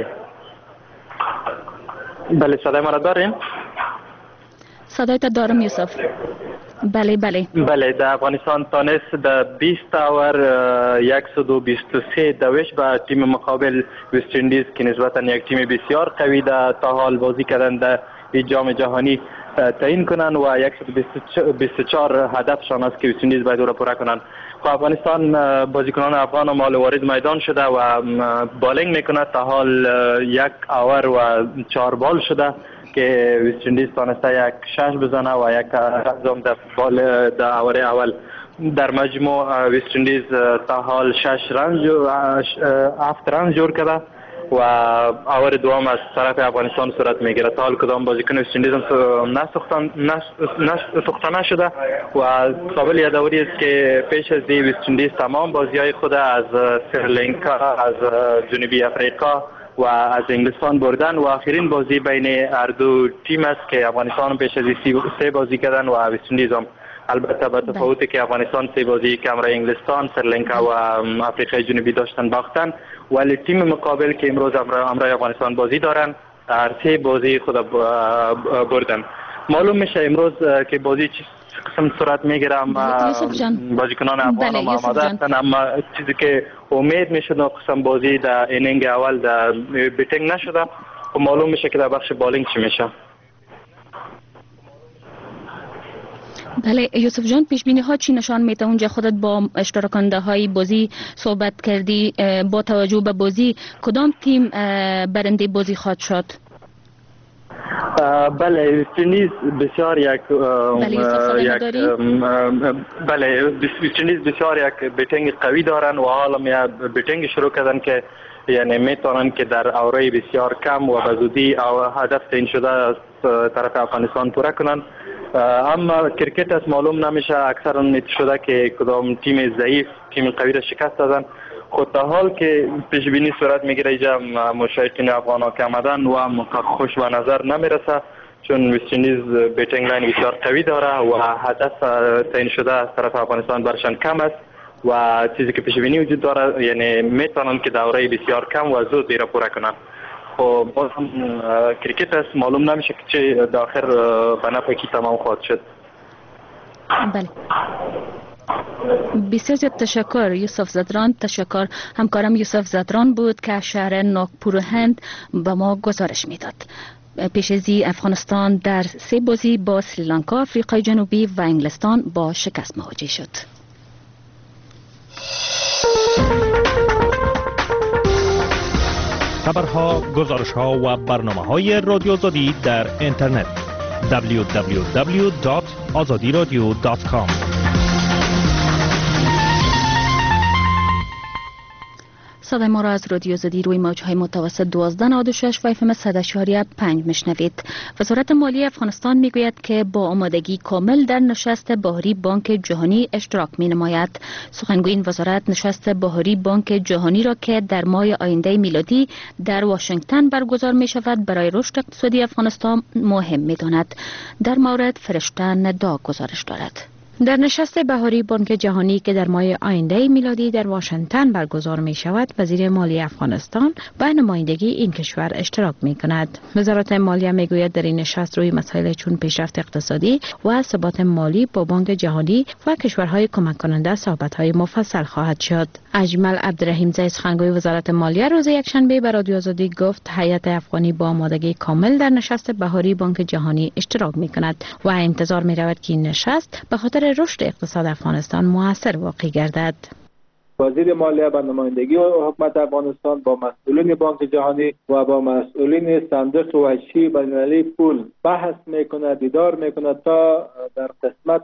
بله صدای مرا دارین؟ صدایت دارم یوسف. بله بله بله در افغانستان تانست در بیست اوور صد و بیست و سه دوش به تیم مقابل وست اندیز که نسبتا یک تیم بسیار قوی در تا حال بازی کردن در جام جهانی تعیین کنن و صد و بیست و چهار هدفشان است که وست اندیز باید او را پوره کنن. خب افغانستان بازیکنان افغان مال وارد میدان شده و بالینگ میکنه. تا حال یک اوور و چهار بال شده که وست اندیز تانسته یک شش بزنه و یک رقم در بال در اوور اول. در مجموع وست اندیز تا حال شش رن هفت رن جور کرده و اوور دوم از طرف افغانستان صورت میگیره. تا حال کدام بازیکن وست اندیز هم نساخته نشده و قابل یادآوری است که پیش از این وست اندیز تمام بازی های خود از سریلانکا، از جنوبی افریقا و از انگلستان بردن و آخرین بازی بین هر دو تیم است که افغانستان پیش از این سه بازی کردن و وست اندیز هم. البته با تفاوتی که افغانستان سه بازی کمرای انگلستان، سریلانکا و افریقای جنوبی داشتن باختن، ولی تیم مقابل که امروز امرای افغانستان بازی دارن هر سه بازی خود بردن. معلوم میشه امروز که بازی چی قسم صورت میگیرم بازیکنان افغان هم آماده هستن، اما چیزی که امید میشد قسم بازی در اینینگ اول در بیتینگ نشده و معلوم میشه که در بخش بالینگ چی میشه. بله یوسف جان، پیش بینی ها چی نشان میده؟ اونجا خودت با اشتراکنده های بازی صحبت کردی، با توجه به بازی کدام تیم برنده بازی خواهد شد؟ بله وست اندیز بسیار یک بله بله وست اندیز بسیار یک بیتینگ قوی دارن و حالا بیتینگ شروع کردن که یعنی میتونن که در اوره بسیار کم و بزودی او هدف تعیین شده از طرف افغانستان پوره کنن. اما کرکت از معلوم نمیشه، اکثرا نیت شده که کدام تیم ضعیف تیم قوی را شکست دادن. خود تا حال که پیش بینی صورت میگیره اینجا مشاهدین افغان ها که آمدن و خوش به نظر نمیرسه، چون وست اندیز بیتینگ لاین بسیار قوی داره و هدف تعیین شده از طرف افغانستان برشان کم است و چیزی که پیش بینی وجود داره یعنی میتونن که دوره بسیار کم و زود دیره پوره کنن. خب باز هم کریکت است، معلوم نمیشه که چه در آخر به نفع کی تمام خواهد شد. بله، بسیار زیاد تشکر یوسف زدران. تشکر همکارم یوسف زدران بود که شهر ناگپور هند به ما گزارش میداد. پیش از این افغانستان در سه بازی با سریلانکا، آفریقای جنوبی و انگلستان با شکست مواجه شد. خبرها، گزارشها و برنامه‌های رادیو آزادی در اینترنت دبلیو دبلیو دبلیو دات آزادی رادیو دات کام. صدای ما را از رادیو آزادی روی موج‌های متوسط دوازده نود و شش و اف ام صد و چهار پنج میشنوید. وزارت مالی افغانستان میگوید که با آمادگی کامل در نشست بهاری بانک جهانی اشتراک مینماید. سخنگوی این وزارت نشست بهاری بانک جهانی را که در ماه آینده میلادی در واشنگتن برگزار می شود برای رشد اقتصادی افغانستان مهم میداند. در مورد فرشته ندا گزارش دارد. در نشست بهاری بانک جهانی که در ماه آینده میلادی در واشنگتن برگزار می شود، وزیر مالی افغانستان به نمایندگی این کشور اشتراک می کند. وزارت مالیه می گوید در این نشست روی مسائل چون پیشرفت اقتصادی و ثبات مالی با بانک جهانی و کشورهای کمک کننده صحبت‌های مفصل خواهد شد. اجمل عبدالرحیم زی سخنگوی وزارت مالیه روز یکشنبه به رادیو آزادی گفت هیئت افغانی با آمادگی کامل در نشست بهاری بانک جهانی اشتراک می کند و انتظار می رود که این نشست به خاطر رشد اقتصاد افغانستان موثر واقع گردد. وزیر مالیه به نمایندگی حکومت افغانستان با مسئولین بانک جهانی و با مسئولین صندوق وحشی بین‌المللی پول بحث میکنه، دیدار میکنه تا در قسمت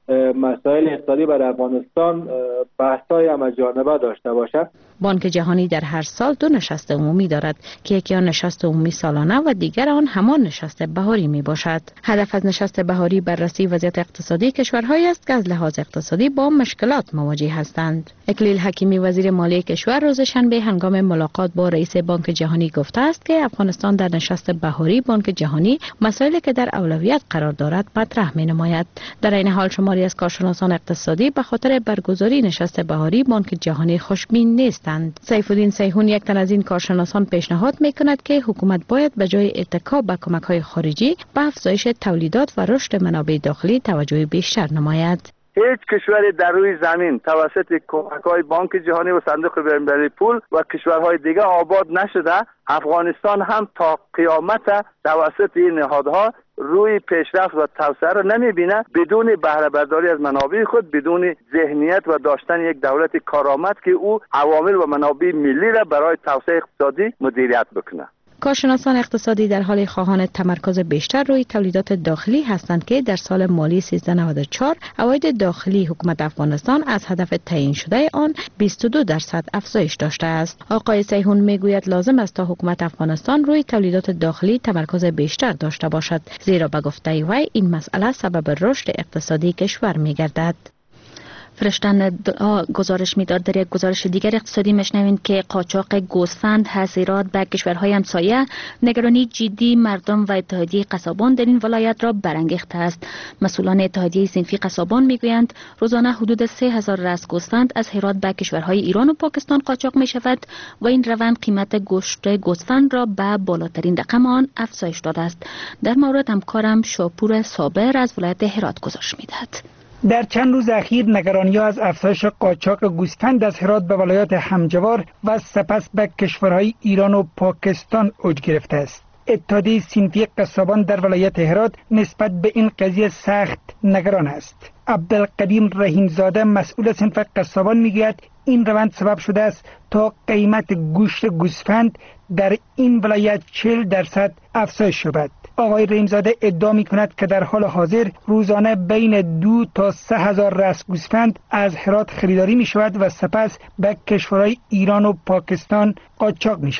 مسائل اقتصادی برای افغانستان بحث‌های همه‌جانبه داشته باشد. بانک جهانی در هر سال دو نشست عمومی دارد که یکی آن نشست عمومی سالانه و دیگر آن همان نشست بهاری می باشد. هدف از نشست بهاری بررسی وضعیت اقتصادی کشورهایی است که از لحاظ اقتصادی با مشکلات مواجه هستند. اکلیل حکیمی وزیر مالی کشور روز شنبه هنگام ملاقات با رئیس بانک جهانی گفته است که افغانستان در نشست بهاری بانک جهانی مسائلی که در اولویت قرار دارد مطرح می نماید. در این حال شماری از کارشناسان اقتصادی به خاطر برگزاری نشست بهاری بانک جهانی خوشبین نیستند. سیف الدین سیحون یک تن از این کارشناسان پیشنهاد می کند که حکومت باید به جای اتکا به کمک‌های خارجی به افزایش تولیدات و رشد منابع داخلی توجه بیشتر نماید. هیچ کشوری در روی زمین توسط کمک‌های بانک جهانی و صندوق بین‌المللی پول و کشورهای دیگه آباد نشده. افغانستان هم تا قیامت توسط این نهادها روی پیشرفت و توسعه را نمی‌بینه. بدون بهره برداری از منابع خود، بدون ذهنیت و داشتن یک دولت کارآمد که او عوامل و منابع ملی را برای توسعه اقتصادی مدیریت بکنه. کارشناسان اقتصادی در حال خواهان تمرکز بیشتر روی تولیدات داخلی هستند که در سال مالی سیزده نود و چهار عواید داخلی حکومت افغانستان از هدف تعیین شده آن بیست و دو درصد افزایش داشته است. آقای سیحون میگوید لازم است تا حکومت افغانستان روی تولیدات داخلی تمرکز بیشتر داشته باشد، زیرا به گفته وی این مسئله سبب رشد اقتصادی کشور میگردد. فرشتن گزارش میداد. در یک گزارش دیگر اقتصادی میشنوید که قاچاق گوسفند، حصیرات به کشورهای همسایه نگرانی جدی مردم و اتحادیه قصابان در این ولایت را برانگیخته است. مسئولان اتحادیه صنفی قصابان میگویند روزانه حدود سه هزار راس گوسفند از هرات به کشورهای ایران و پاکستان قاچاق می شود و این روند قیمت گوشت گوسفند را به بالاترین رقم آن افزایش داده است. در مورد همکارم شاپور صابر از ولایت هرات گزارش میدهد. در چند روز اخیر نگرانی از افزایش قاچاق گوسفند از هرات به ولایات همجوار و سپس به کشورهای ایران و پاکستان اوج گرفته است. اتحادیه صنفی قصابان در ولایت هرات نسبت به این قضیه سخت نگران است. عبدالقدیم رحیمزاده مسئول صنف قصابان میگوید این روند سبب شده است تا قیمت گوشت گوسفند در این ولایت چهل درصد افزایش یابد. آقای رحیمزاده ادعا می کند که در حال حاضر روزانه بین دو تا سه هزار راس گوسفند از هرات خریداری می شود و سپس به کشورهای ایران و پاکستان قاچاق می شود.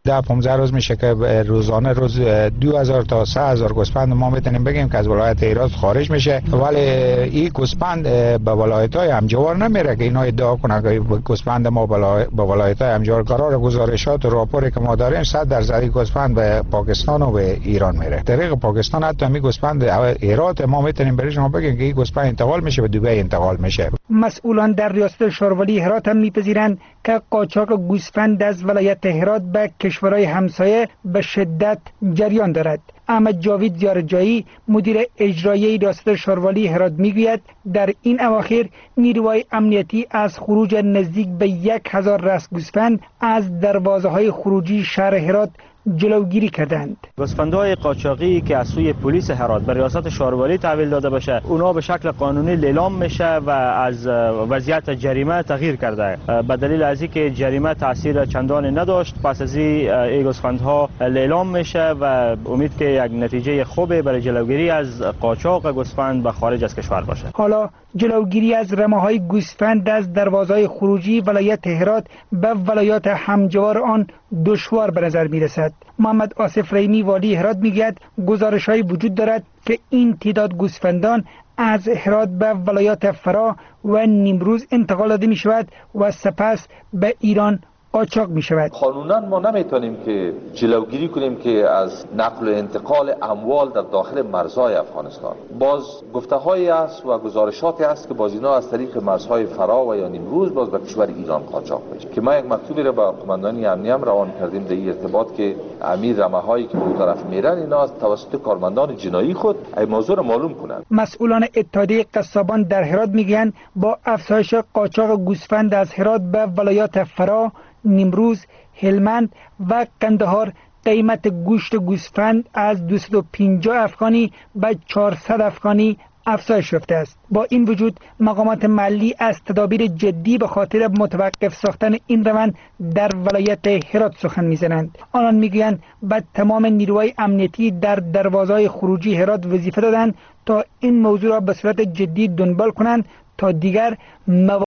ده پانزده روز میشه که روزانه روز دو هزار تا سه هزار گوسفند ما میتونیم بگیم که از ولایت هرات خارج میشه، ولی این گوسفند به ولایت های همجوار نمیره که اینا ادعا کنن که گوسفند ما به ولایت های همجوار. قرار گزارشات و راپوری که ما داریم صد درصد گوسفند به پاکستان و به ایران میره. طریق پاکستان حتی می گوسفند هرات ما میتونیم برای شما بگیم که این گوسفند انتقال میشه به دبی انتقال میشه. مسئولان در ریاست شاروالی هرات هم میپذیرند که قاچاق گوسفند از ولایت هرات به کشورهای همسایه به شدت جریان دارد. احمد جاوید زیارتجایی مدیر اجرایی ریاست شاروالی هرات میگوید در این اواخر نیروهای امنیتی از خروج نزدیک به یک هزار راس گوسفند از دروازه های خروجی شهر هرات جلوگیری کردند. گوسفندهای قاچاقی که از سوی پلیس هرات به ریاست شاروالی تحویل داده باشه، اونا به شکل قانونی لیلام میشه و از وضعیت جریمه تغییر کرده. به دلیل از اینکه جریمه تاثیر چندانی نداشت، پس از این گوسفندها لیلام میشه و امید که یک نتیجه خوبی برای جلوگیری از قاچاق گوسفند به خارج از کشور باشه. حالا جلوگیری از رمه‌های گوسفند از دروازه‌های خروجی ولایت هرات به ولایات همجوار آن دشوار به نظر می‌رسد. محمد آصف رحیمی والی هرات میگوید گزارش‌هایی وجود دارد که این تعداد گوسفندان از هرات به ولایات فرا و نیمروز انتقال داده می‌شود و سپس به ایران قاچاق می شود. قانونا ما نمیتونیم که جلوگیری کنیم که از نقل و انتقال اموال در داخل مرزهای افغانستان. باز گفته هایی است و گزارشاتی است که باز اینا از طریق مرزهای فرا و یا نیمروز باز به کشور ایران قاچاق میشه. که ما یک مکتوبی را به قماندانی امنیه هم روان کردیم در این ارتباط که امیر رمه هایی که به اون طرف میرن اینا از توسط کارمندان جنایی خود این موضوع را معلوم کنند. مسئولان اتحادیه قصابان در هرات میگن با افزایش قاچاق گوسفند از هرات به ولایات فرا، نیمروز، هلمند و قندهار قیمت گوشت گوسفند از دویست و پنجاه افغانی به چهارصد افغانی افزایش یافته است. با این وجود مقامات محلی از تدابیر جدی به خاطر متوقف ساختن این روند در ولایت هرات سخن میزنند. آنان میگویند به تمام نیروهای امنیتی در دروازه‌های خروجی هرات وظیفه دادند تا این موضوع را به صورت جدی دنبال کنند تا دیگر